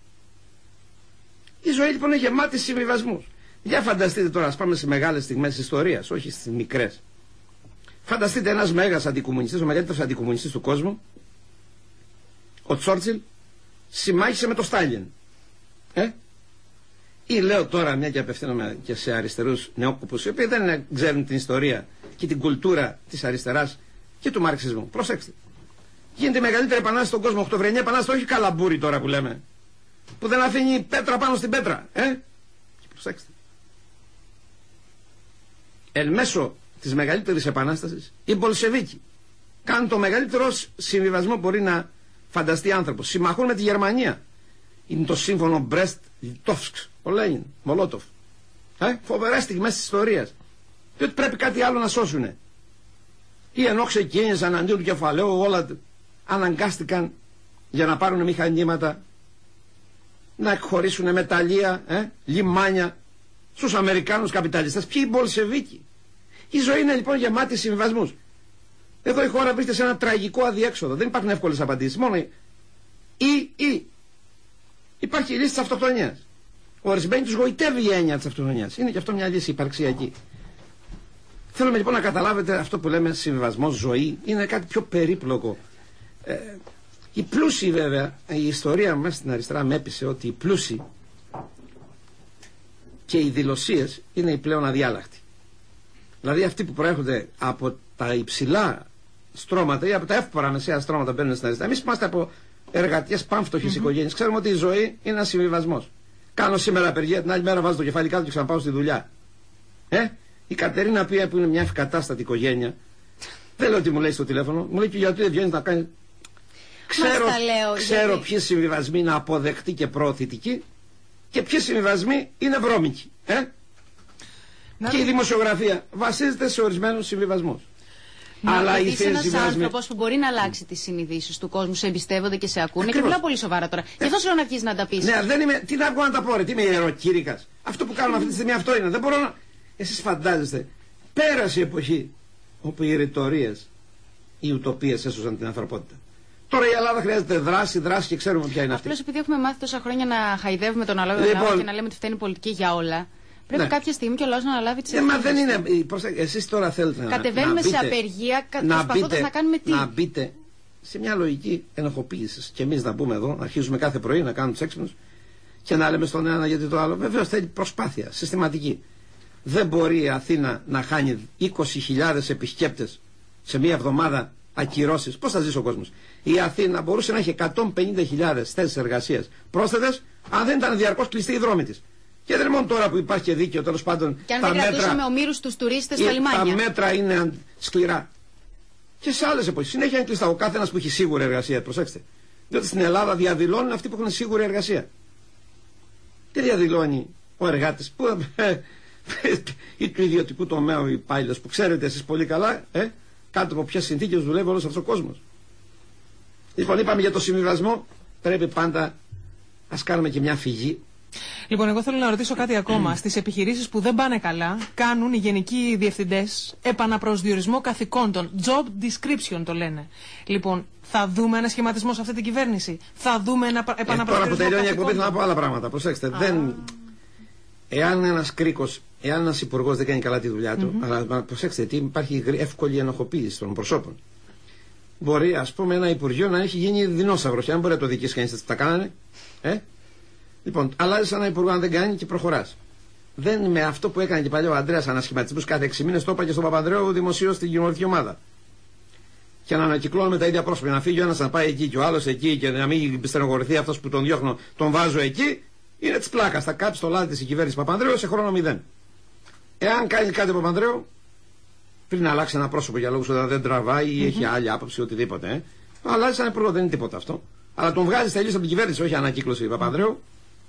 Η ζωή λοιπόν είναι γεμάτη συμβιβασμούς. Για φανταστείτε τώρα, ας πάμε σε μεγάλες στιγμές της ιστορίας, όχι στις μικρές. Φανταστείτε ένας μέγας αντικομμουνιστής, ο μεγαλύτερος αντικομμουνιστής του κόσμου, ο Τσόρτσιλ, συμμάχισε με τον Στάλιν. Ή λέω τώρα, μια και απευθύνομαι και σε αριστερούς νεόκουπους, οι οποίοι δεν ξέρουν την ιστορία και την κουλτούρα της αριστεράς και του μαρξισμού. Προσέξτε. Γίνεται η μεγαλύτερη επανάσταση στον κόσμο, Οκτωβριανή επανάσταση, όχι καλαμπούρι τώρα που λέμε, που δεν αφήνει πέτρα πάνω στην πέτρα. Και προσέξτε. Εν μέσω της μεγαλύτερης επανάστασης, οι Μπολσεβίκοι κάνουν το μεγαλύτερο συμβιβασμό που μπορεί να φανταστεί άνθρωπος. Συμμαχούν με τη Γερμανία. Είναι το σύμφωνο Μπρεστ-Λιτόφσκ, ο Λένιν, Μολότοφ. Φοβερές στιγμές της ιστορίας. Διότι πρέπει κάτι άλλο να σώσουνε. Ή ενώ ξεκίνησαν αντίον του κεφαλαίου, όλα αναγκάστηκαν για να πάρουν μηχανήματα, να εκχωρήσουν μεταλλεία, λιμάνια στους Αμερικάνους καπιταλιστές. Ποιοι οι Μπολσεβίκοι. Η ζωή είναι λοιπόν γεμάτη συμβιβασμούς. Εδώ η χώρα βρίσκεται σε ένα τραγικό αδιέξοδο. Δεν υπάρχουν εύκολες απαντήσεις. Μόνο ή υπάρχει η λύση της αυτοκτονίας. Ορισμένοι τους γοητεύει η έννοια της αυτοκτονίας. Είναι και αυτό μια λύση υπαρξιακή. Θέλουμε λοιπόν να καταλάβετε αυτό που λέμε συμβιβασμός, ζωή. Είναι κάτι πιο περίπλοκο. Οι πλούσιοι βέβαια, η ιστορία μας στην αριστερά με έπεισε ότι οι πλούσιοι και οι δηλωσίες είναι οι πλέον αδιάλακτοι. Δηλαδή αυτοί που προέρχονται από τα υψηλά στρώματα ή από τα εύπορα μεσαία στρώματα μπαίνουν στην αριστερά. Εμείς είμαστε από εργατικές πανφτωχές οικογένειες. Ξέρουμε ότι η ζωή είναι ένας συμβιβασμός. Κάνω σήμερα απεργία, την άλλη μέρα βάζω το κεφάλι κάτω και ξαναπάω στη δουλειά. Η Κατερίνα Πία που είναι μια ευκατάστατη οικογένεια, δεν λέω ότι μου λέει στο τηλέφωνο, μου λέει και γιατί δεν βγαίνεις να κάνεις. Ξέρω ποιοι συμβιβασμοί είναι αποδεκτοί και προωθητικοί και ποιοι συμβιβασμοί είναι βρώμικοι. Και η δημοσιογραφία βασίζεται σε ορισμένους συμβιβασμούς. Αλλά είσαι ένας άνθρωπος που μπορεί να αλλάξει τις συνειδήσεις του κόσμου, σε εμπιστεύονται και σε ακούνε. Και μιλάω πολύ σοβαρά τώρα. Γι' αυτό σου λέω να αρχίσεις να τα πεις. Ναι, δεν είμαι. Τι να βγω να τα πω, ρε, τι είμαι ιεροκήρυκας. Αυτό που κάνουμε αυτή τη στιγμή αυτό είναι. Δεν μπορώ να. Εσείς φαντάζεστε, πέρασε η εποχή όπου οι ρητορίες, οι ουτοπίες έσωσαν την ανθρωπότητα. Τώρα η Ελλάδα χρειάζεται δράση και ξέρουμε ποια είναι αυτή. Απλώς επειδή έχουμε μάθει τόσα χρόνια να χαϊδεύουμε τον άλλο και να λέμε ότι φταίνει η πολιτική για όλα. Πρέπει κάποια στιγμή και ο λαός να αναλάβει τις ευθύνες. Μα δεν είναι. Εσείς τώρα θέλετε να. Κατεβαίνουμε σε απεργία προσπαθώντας να κάνουμε τι. Να μπείτε σε μια λογική ενοχοποίησης. Και εμείς να μπούμε εδώ, να αρχίζουμε κάθε πρωί να κάνουμε τους έξυπνους και να λέμε στον ένα γιατί το άλλο. Βεβαίως θέλει προσπάθεια συστηματική. Δεν μπορεί η Αθήνα να χάνει 20.000 επισκέπτες σε μια εβδομάδα ακυρώσεις. Πώς θα ζήσει ο κόσμος. Η Αθήνα μπορούσε να έχει 150.000 θέσεις εργασίας πρόσθετες αν δεν ήταν διαρκώς κλειστοί οι δρόμοι της. Και δεν είναι μόνο τώρα που υπάρχει και δίκαιο, τέλος πάντων. Και αν δεν κρατούσαμε ομήρους τους τουρίστες στα λιμάνια. Τα μέτρα είναι σκληρά. Και σε άλλες εποχές. Συνέχεια είναι κλειστά. Ο κάθε ένας που έχει σίγουρη εργασία, προσέξτε. Διότι στην Ελλάδα διαδηλώνουν αυτοί που έχουν σίγουρη εργασία. Τι διαδηλώνει ο εργάτης ή του ιδιωτικού τομέα ο υπάλληλος που ξέρετε εσείς πολύ καλά, κάτω από ποιες συνθήκες δουλεύει όλος αυτός ο κόσμος. Λοιπόν, είπαμε για το συμβιβασμό. Πρέπει πάντα ας κάνουμε και μια φυγή. Λοιπόν, εγώ θέλω να ρωτήσω κάτι ακόμα. Στις επιχειρήσεις που δεν πάνε καλά, κάνουν οι γενικοί διευθυντές επαναπροσδιορισμό καθηκόντων. Job description το λένε. Λοιπόν, θα δούμε ένα σχηματισμό σε αυτή την κυβέρνηση. Θα δούμε ένα επαναπροσδιορισμό. Τώρα που τελειώνει η εκπομπή θα πω άλλα πράγματα. Προσέξτε. Εάν ένας κρίκος, εάν ένας υπουργός δεν κάνει καλά τη δουλειά του, αλλά προσέξτε, γιατί υπάρχει εύκολη ενοχοποίηση των προσώπων. Μπορεί, ας πούμε, ένα υπουργείο να έχει γίνει δεινόσαυρο. Και αν μπορεί να το δικήσει κανείς, τα κάνανε. Λοιπόν, αλλάζει ένα υπουργό αν δεν κάνει και προχωράς. δεν με αυτό που έκανε και παλιό ο Ανδρέας, ανασχηματισμούς κάθε 6 μήνες, το είπα και στον Παπανδρέου δημοσίως στην κοινωνική ομάδα. Και να ανακυκλώνουμε τα ίδια πρόσωπα. Να φύγει ο ένας να πάει εκεί και ο άλλος εκεί και να μην στενοχωρηθεί αυτός που τον διώχνω, τον βάζω εκεί, είναι της πλάκας. Θα κάψει το λάδι της η κυβέρνηση Παπανδρέου σε χρόνο 0. Εάν κάνει κάτι ο Παπανδρέου, πριν αλλάξει ένα πρόσωπο για λόγους ότι δεν τραβάει ή έχει άλλη άποψη, οτιδήποτε, αλλάζει σαν υπουργό, δεν είναι τίποτα αυτό. Αλλά τον βγάζει τελείως από την κυβέρνηση, όχι ανακύκλωση Παπανδρέου.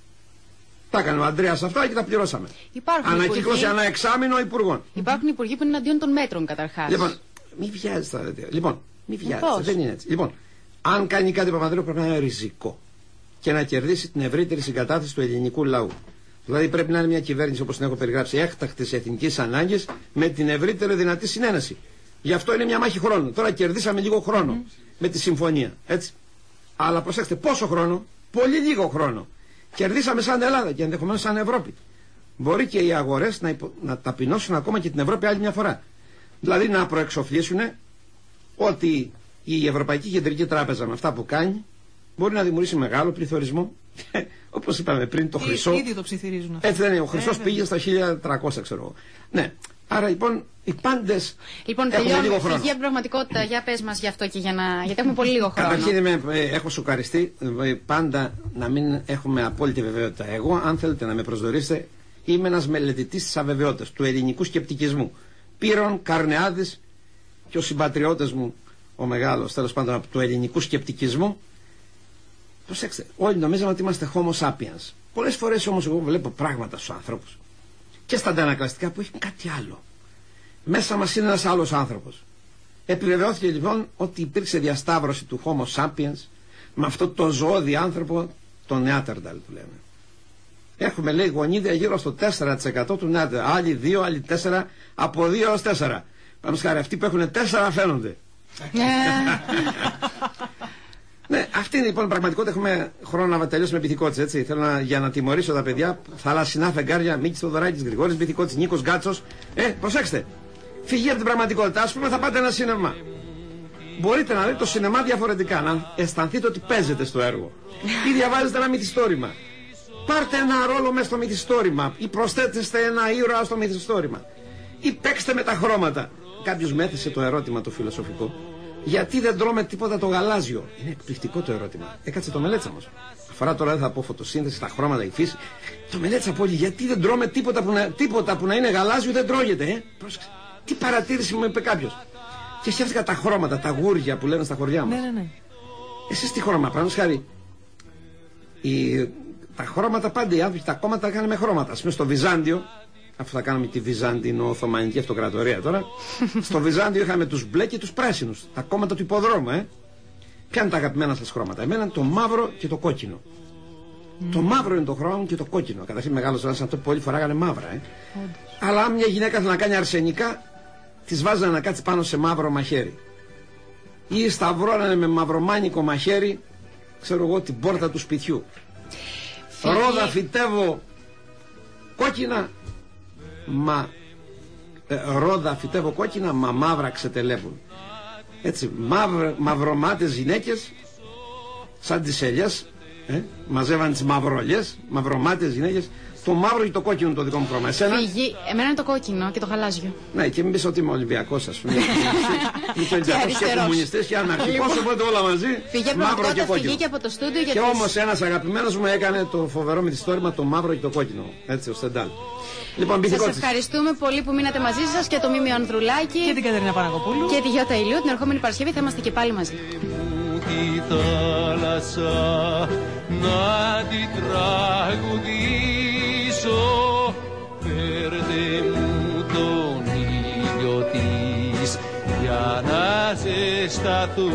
Τα έκανε ο Ανδρέας αυτά και τα πληρώσαμε. Ανακύκλωση ανά εξάμηνο υπουργών. Υπάρχουν υπουργοί που είναι εναντίον των μέτρων καταρχάς. Λοιπόν, μην βιάζεστε. Λοιπόν, μην βιάζεστε. Δεν είναι έτσι. Λοιπόν, αν κάνει κάτι Παπανδρέου πρέπει να είναι ριζικό και να κερδίσει την ευρύτερη συγκατάθεση του ελληνικού λαού. Δηλαδή πρέπει να είναι μια κυβέρνηση, όπως την έχω περιγράψει, έκτακτης εθνικής ανάγκης με την ευρύτερη δυνατή συνένεση. Γι' αυτό είναι μια μάχη χρόνου. Τώρα κερδίσαμε λίγο χρόνο με τη συμφωνία. Έτσι. Αλλά προσέξτε, πόσο χρόνο? Πολύ λίγο χρόνο. Κερδίσαμε σαν Ελλάδα και ενδεχομένως σαν Ευρώπη. Μπορεί και οι αγορές να ταπεινώσουν ακόμα και την Ευρώπη άλλη μια φορά. Δηλαδή να προεξοφλήσουν ότι η Ευρωπαϊκή Κεντρική Τράπεζα με αυτά που κάνει μπορεί να δημιουργήσει μεγάλο πληθωρισμό. Όπως είπαμε πριν, το χρυσό. Ήδη το ψιθυρίζουν αυτό. Έτσι δεν είναι. Ο χρυσός πήγε στα 1300, ξέρω εγώ. Ναι. Άρα λοιπόν οι πάντες. Λοιπόν, τελειώνουμε. Φυγή από πραγματικότητα. Για πες μας γι' αυτό και γιατί έχουμε πολύ λίγο χρόνο. Καταρχήν έχω σοκαριστεί πάντα να μην έχουμε απόλυτη βεβαιότητα. Εγώ, αν θέλετε να με προσδορίσετε, είμαι ένας μελετητής της αβεβαιότητας, του ελληνικού σκεπτικισμού. Πύρων, Καρνεάδης και ο συμπατριώτες μου, ο μεγάλος τέλος πάντων του ελληνικού σκεπτικισμού. Προσέξτε, όλοι νομίζαμε ότι είμαστε Homo sapiens. Πολλές φορές όμως εγώ βλέπω πράγματα στους ανθρώπους και στα αντανακλαστικά που έχουν κάτι άλλο. Μέσα μας είναι ένας άλλος άνθρωπος. Επιβεβαιώθηκε λοιπόν ότι υπήρξε διασταύρωση του Homo sapiens με αυτό το ζωώδη άνθρωπο, τον Νεάτερνταλ που λέμε. Έχουμε λέει γονίδια γύρω στο 4% του Νεάτερνταλ. Άλλοι 2, άλλοι 4, από 2 έως 4. Πάμε σχάρι, αυτοί που έχουν 4 φαίνονται. Ναι, αυτή είναι λοιπόν η πραγματικότητα. Έχουμε χρόνο να τελειώσουμε Μπιθικότσης, έτσι. Θέλω για να τιμωρήσω τα παιδιά. Θαλασσινά φεγγάρια, Μίκης Θοδωράκης, Γρηγόρης Μπιθικότσης, Νίκος Γκάτσος. Προσέξτε. Φυγεί από την πραγματικότητα. Ας πούμε, θα πάτε ένα σινεμά. Μπορείτε να δείτε το σινεμά διαφορετικά, να αισθανθείτε ότι παίζετε στο έργο. Ή διαβάζετε ένα μυθιστόρημα. Πάρτε ένα ρόλο μέσα στο μυθιστόρημα. Ή προσθέτεστε ένα ήρωα στο μυθιστόρημα. Ή παίξτε με τα χρώματα. Κάποιος με έθεσε το ερώτημα το φιλοσοφικό. Γιατί δεν τρώμε τίποτα το γαλάζιο? Είναι εκπληκτικό το ερώτημα. Έκατσε το μελέτησα όμως. Αφορά τώρα, δεν θα πω φωτοσύνθεση, τα χρώματα, η φύση. Το μελέτησα πολύ. Γιατί δεν τρώμε τίποτα που να είναι γαλάζιο, δεν τρώγεται, Πρόσεξε. Τι παρατήρηση μου είπε κάποιος. Και σκέφτηκα τα χρώματα, τα γούρια που λένε στα χωριά μας. Ναι. Εσείς τι χρώμα, παραδείγματος χάρη. Τα χρώματα πάντα οι άνθρωποι, τα κόμματα τα κάνουν με χρώματα. Ας πούμε στο Βυζάντιο, αφού θα κάνουμε τη Βυζαντινο-Οθωμανική Αυτοκρατορία τώρα, στο Βυζάντιο είχαμε τους μπλε και τους πράσινους, τα κόμματα του υποδρόμου, Ποια είναι τα αγαπημένα σας χρώματα? Εμένα είναι το μαύρο και το κόκκινο. Το μαύρο είναι το χρώμα μου και το κόκκινο. Καταρχήν μεγάλος ένας αυτό που όλοι φοράγανε μαύρα, Αλλά αν μια γυναίκα θέλει να κάνει αρσενικά, της βάζανε να κάτσει πάνω σε μαύρο μαχαίρι. Ή σταυρώνανε με μαυρομάνικο μαχαίρι, ξέρω εγώ, την πόρτα του σπιτιού. Ρόδα φυτεύω κόκκινα, ρόδα φυτεύω κόκκινα, μα μαύρα ξετελεύουν. Έτσι, μαυρομάτες γυναίκες, σαν τις ελιές, μαζεύαν τις μαυρολιές, μαυρομάτες γυναίκες. Το μαύρο και το κόκκινο είναι το δικό μου χρώμα. Εσένα? Εμένα είναι το κόκκινο και το γαλάζιο. Ναι, και μην πεις ότι είμαι Ολυμπιακός, ας πούμε. Είμαι Ολυμπιακός και κομμουνιστής και αναρχικός, οπότε όλα μαζί. Μαύρο και κόκκινο. Και από το στούντιο. Και όμως ένας αγαπημένος μου έκανε το φοβερό μυθιστόρημα το μαύρο και το κόκκινο. Έτσι, ο Στεντάλ. Λοιπόν, σας ευχαριστούμε πολύ που μείνατε μαζί σας και το Μίμη Ανδρουλάκη και την Κατερίνα Παναγοπούλου και τη Γιώτα Ηλίου. Την ερχόμενη Παρασκευή θα είμαστε και πάλι μαζί. Τη θάλασσα να την τραγουδήσω, φέρτε μου τον ήλιο της για να ζεσταθώ.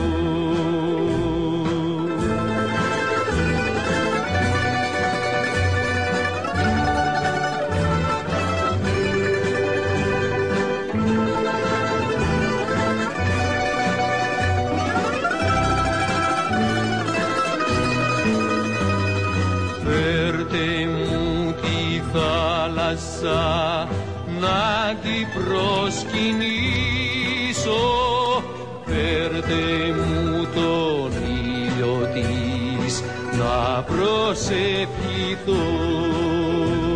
Να την προσκυνήσω, φέρτε μου τον ήλιο της να προσευχηθώ.